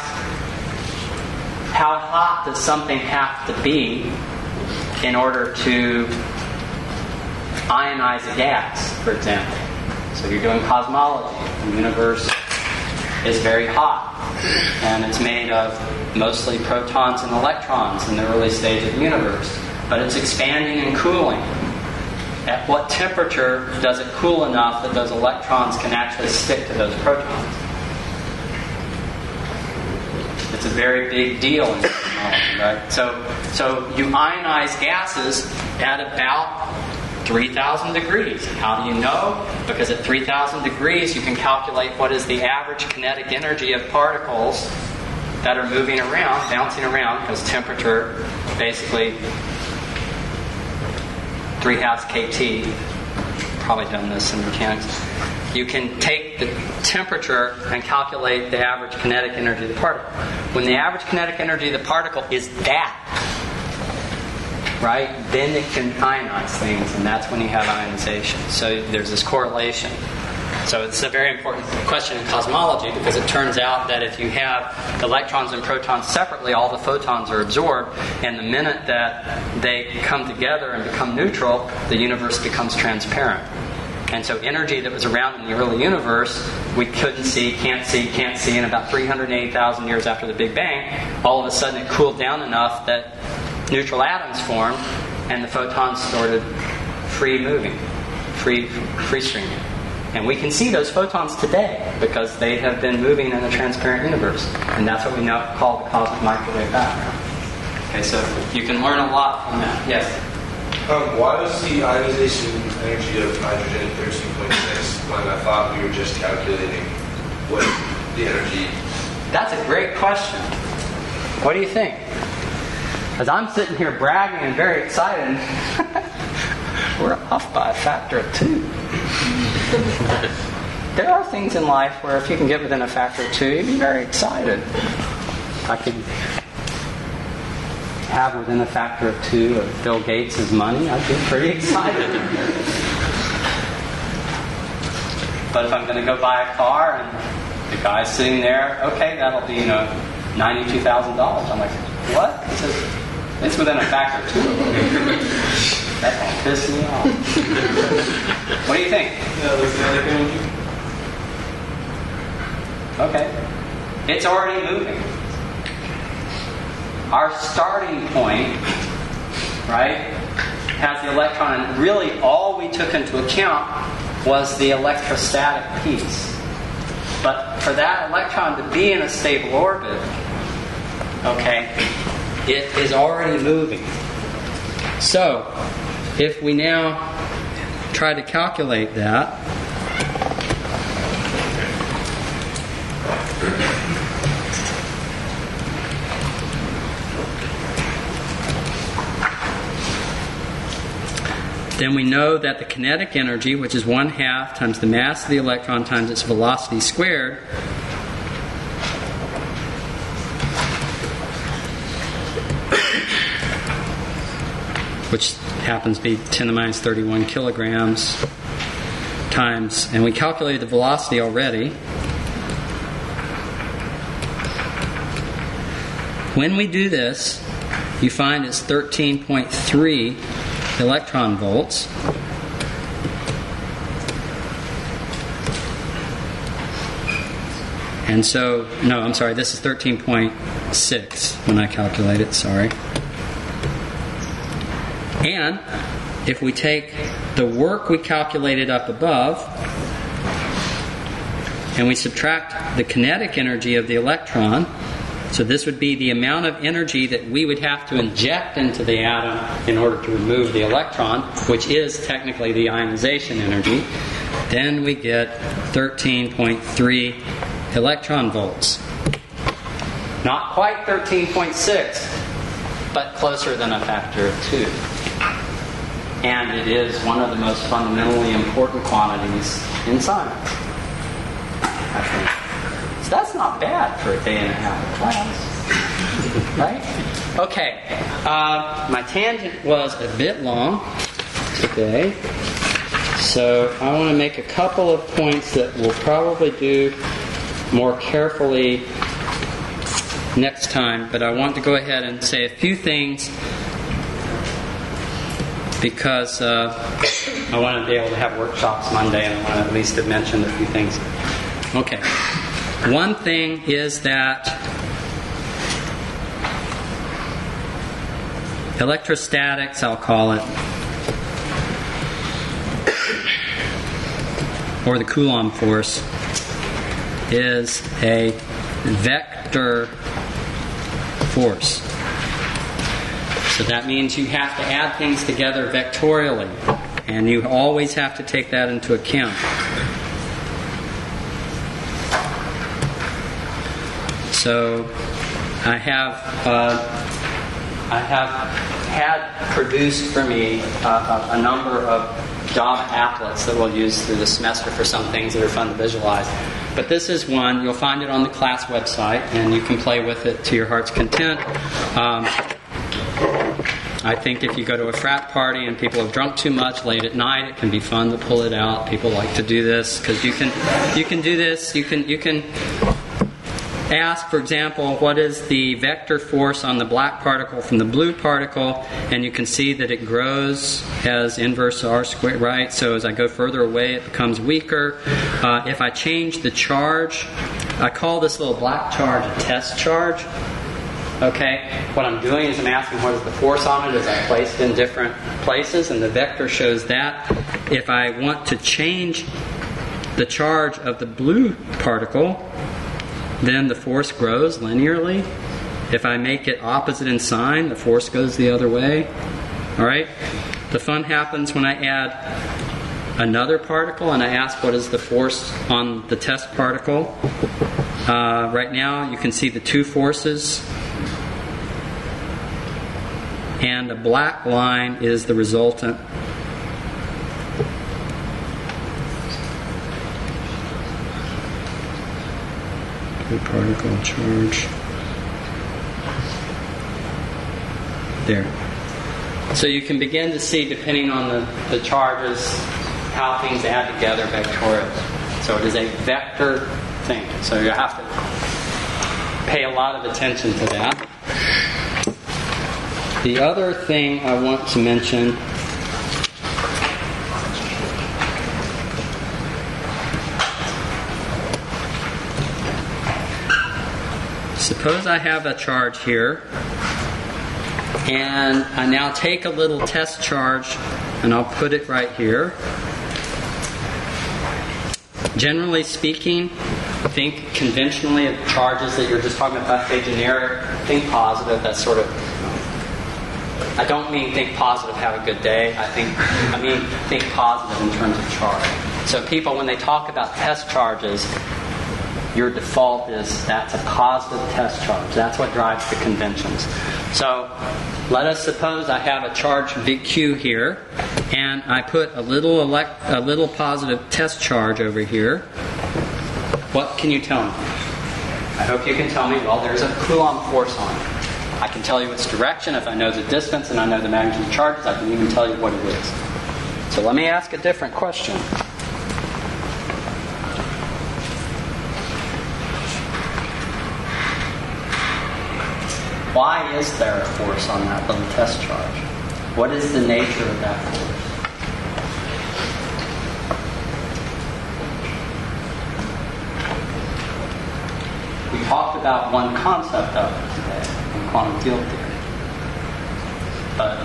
Speaker 2: how hot does something have to be in order to ionize a gas, for example? So you're doing cosmology. The universe is very hot, and it's made of mostly protons and electrons in the early stage of the universe. But it's expanding and cooling. At what temperature does it cool enough that those electrons can actually stick to those protons? It's a very big deal in cosmology, right? So, so you ionize gases at about three thousand degrees. How do you know? Because at three thousand degrees you can calculate what is the average kinetic energy of particles that are moving around, bouncing around, because temperature basically three halves kT. Probably done this in mechanics. You can take the temperature and calculate the average kinetic energy of the particle. When the average kinetic energy of the particle is that, right, then it can ionize things, and that's when you have ionization. So there's this correlation. So it's a very important question in cosmology, because it turns out that if you have electrons and protons separately, all the photons are absorbed, and the minute that they come together and become neutral, the universe becomes transparent. And so energy that was around in the early universe, we couldn't see, can't see, can't see, and about three hundred eighty thousand years after the Big Bang, all of a sudden it cooled down enough that neutral atoms formed, and the photons started free moving, free free streaming. And we can see those photons today because they have been moving in a transparent universe. And that's what we now call the cosmic microwave background. Okay, so you can learn a lot from that. Yes?
Speaker 5: Um, why was the ionization energy of hydrogen thirteen point six when I thought we were just calculating what the energy...
Speaker 2: That's a great question. What do you think? As I'm sitting here bragging and very excited, we're off by a factor of two. There are things in life where if you can get within a factor of two, you'd be very excited. I could have within a factor of two of Bill Gates' money, I'd be pretty excited. But if I'm going to go buy a car and the guy's sitting there, okay, that'll be, you know, ninety-two thousand dollars. I'm like, what? He says, it's within a factor of two. That won't piss me off. What do you think?
Speaker 5: Yeah, there's the other energy.
Speaker 2: Okay. It's already moving. Our starting point, right, has the electron, and really all we took into account was the electrostatic piece. But for that electron to be in a stable orbit, okay, it is already moving. So, if we now try to calculate that, then we know that the kinetic energy, which is one half times the mass of the electron times its velocity squared, which happens to be ten to the minus thirty-one kilograms times, and we calculated the velocity already. When we do this, you find it's thirteen point three electron volts. And so, no, I'm sorry, this is thirteen point six when I calculate it, sorry. And if we take the work we calculated up above and we subtract the kinetic energy of the electron, so this would be the amount of energy that we would have to inject into the atom in order to remove the electron, which is technically the ionization energy, then we get thirteen point three electron volts. Not quite thirteen point six, but closer than a factor of two. And it is one of the most fundamentally important quantities in science, I think. So that's not bad for a day and a half of class, right? Okay, uh, my tangent was a bit long today, so I want to make a couple of points that we'll probably do more carefully next time, but I want to go ahead and say a few things because uh, I want to be able to have workshops Monday, and I want to at least have mentioned a few things. Okay. One thing is that electrostatics, I'll call it, or the Coulomb force, is a vector force. So that means you have to add things together vectorially, and you always have to take that into account. So I have uh, I have had produced for me uh, a, a number of Java applets that we'll use through the semester for some things that are fun to visualize. But this is one. You'll find it on the class website, and you can play with it to your heart's content. Um, I think if you go to a frat party and people have drunk too much late at night, it can be fun to pull it out. People like to do this because you can you can do this. You can you can ask, for example, what is the vector force on the black particle from the blue particle, and you can see that it grows as inverse r squared, right? So as I go further away, it becomes weaker. Uh, if I change the charge, I call this little black charge a test charge. Okay, what I'm doing is I'm asking what is the force on it as I place it in different places, and the vector shows that. If I want to change the charge of the blue particle, then the force grows linearly. If I make it opposite in sign, the force goes the other way. All right? The fun happens when I add another particle and I ask what is the force on the test particle. Uh, right now you can see the two forces, and the black line is the resultant. Particle charge. There. So you can begin to see, depending on the, the charges, how things add together vectorially. So it is a vector thing. So you have to pay a lot of attention to that. The other thing I want to mention suppose I have a charge here, and I now take a little test charge and I'll put it right here. Generally speaking, think conventionally of charges that you're just talking about. Say generic, think positive. That's sort of, I don't mean think positive, have a good day. I think I mean think positive in terms of charge. So people, when they talk about test charges, your default is that's a positive test charge. That's what drives the conventions. So let us suppose I have a charge big Q here, and I put a little elect, a little positive test charge over here. What can you tell me? I hope you can tell me, well, there's a Coulomb force on it. I can tell you its direction if I know the distance and I know the magnitude of charges. I can even tell you what it is. So let me ask a different question. Why is there a force on that little test charge? What is the nature of that force? We talked about one concept of it today in quantum field theory. But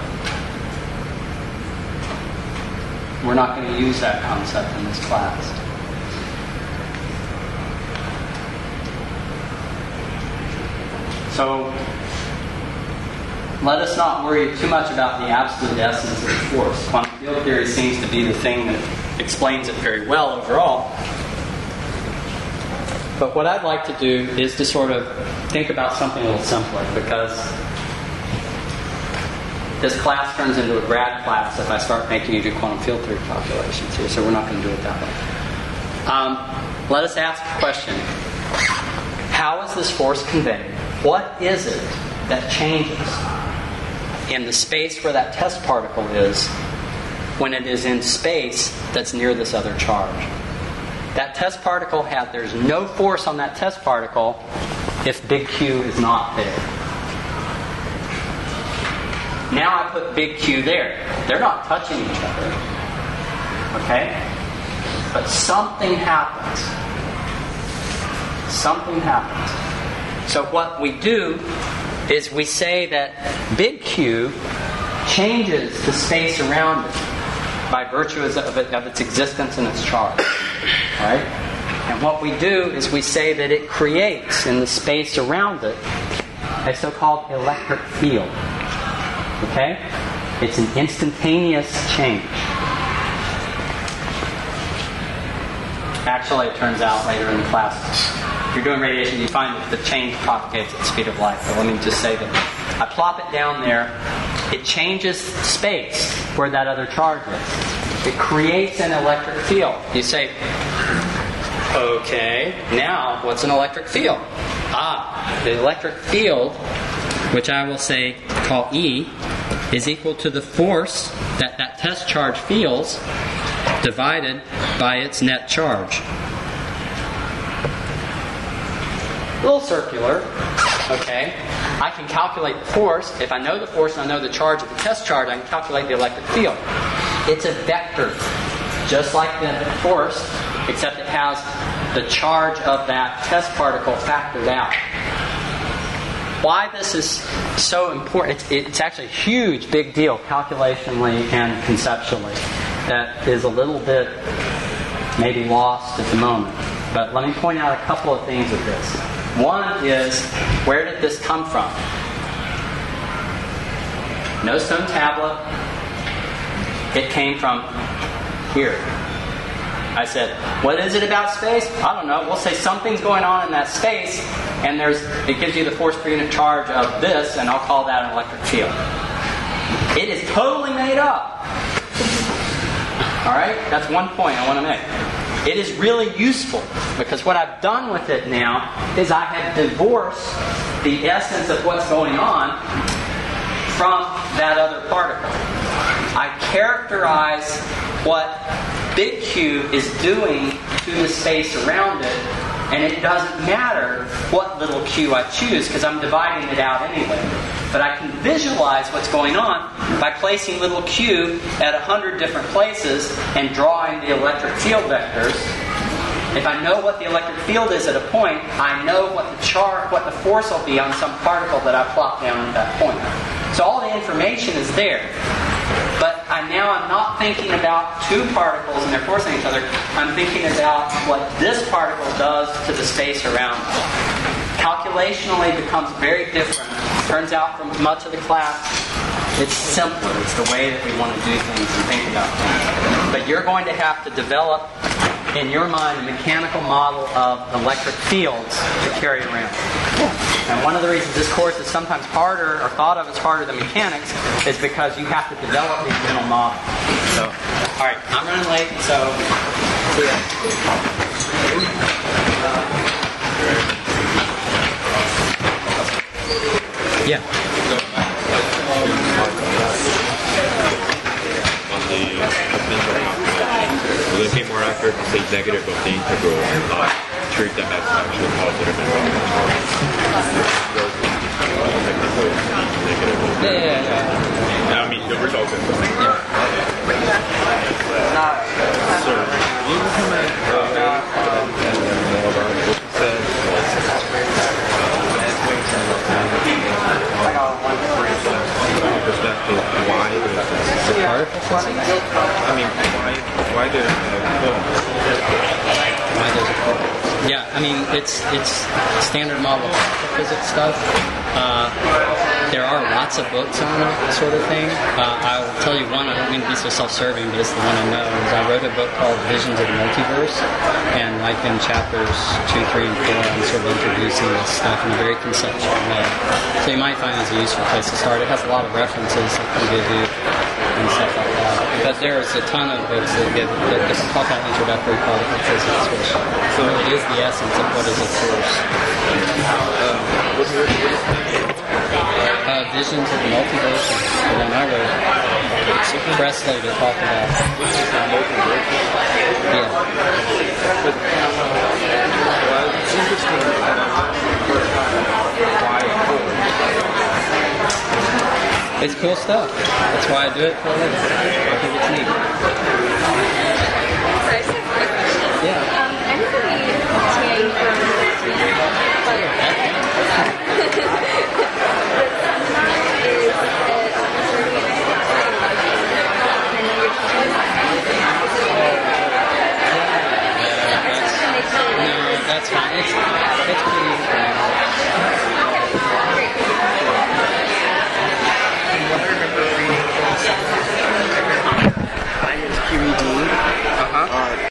Speaker 2: we're not going to use that concept in this class. So let us not worry too much about the absolute essence of the force. Quantum field theory seems to be the thing that explains it very well overall. But what I'd like to do is to sort of think about something a little simpler, because this class turns into a grad class if I start making you do quantum field theory calculations here, so we're not going to do it that way. Um, let us ask a question. How is this force conveyed? What is it that changes in the space where that test particle is when it is in space that's near this other charge? That test particle has, there's no force on that test particle if big Q is not there. Now I put big Q there. They're not touching each other. Okay? But something happens. Something happens. So what we do is we say that big Q changes the space around it by virtue of, it, of its existence and its charge. Right? And what we do is we say that it creates in the space around it a so-called electric field. Okay? It's an instantaneous change. Actually, it turns out later in the class, if you're doing radiation, you find that the change propagates at the speed of light. But let me just say that I plop it down there. It changes space where that other charge is. It creates an electric field. You say, okay, now what's an electric field? Ah, the electric field, which I will say call E, is equal to the force that that test charge feels divided by its net charge. A little circular, okay? I can calculate the force. If I know the force and I know the charge of the test charge, I can calculate the electric field. It's a vector, just like the force, except it has the charge of that test particle factored out. Why this is so important, it's, it's actually a huge, big deal, calculationally and conceptually, that is a little bit maybe lost at the moment. But let me point out a couple of things with this. One is, where did this come from? No stone tablet. It came from here. I said, what is it about space? I don't know. We'll say something's going on in that space, and there's it gives you the force per unit charge of this, and I'll call that an electric field. It is totally made up. All right? That's one point I want to make. It is really useful, because what I've done with it now is I have divorced the essence of what's going on from that other particle. I characterize what big Q is doing to the space around it, and it doesn't matter what little q I choose, because I'm dividing it out anyway. But I can visualize what's going on by placing little q at a hundred different places and drawing the electric field vectors. If I know what the electric field is at a point, I know what the charge, what the force will be on some particle that I plop down at that point. So all the information is there. But I now I'm not thinking about two particles and they're forcing each other. I'm thinking about what this particle does to the space around it. Calculationally becomes very different. Turns out from much of the class, it's simpler. It's the way that we want to do things and think about things. But you're going to have to develop in your mind a mechanical model of electric fields to carry around. And one of the reasons this course is sometimes harder, or thought of as harder than mechanics, is because you have to develop these mental models. So, all right, I'm running late, so see ya. Yeah.
Speaker 6: Will it be more accurate to say negative of the integral and not treat them as actually positive and negative?
Speaker 2: Yeah, yeah, yeah.
Speaker 6: I mean, the result is the same.
Speaker 2: Yeah.
Speaker 6: So, you come at more about what you said. Perspective, why the particle flying? I mean, why, why did it uh,
Speaker 2: Yeah, I mean, it's it's standard model physics stuff. Uh, there are lots of books on it, sort of thing. Uh, I'll tell you one. I don't mean to be so self-serving, but it's the one I know. Is I wrote a book called Visions of the Multiverse, and like in chapters two, three, and four, I'm sort of introducing this stuff in a very conceptual way. So you might find it a useful place to start. It has a lot of references that can give you and stuff like that. But there's a ton of books that give that, that talk about introductory particle physics, which so it is the essence of what is a force. Uh, Visions of the Multiverse, the one I wrote. Presley to talk about. Yeah. It's cool stuff. That's why I do it for a living. I think it's neat.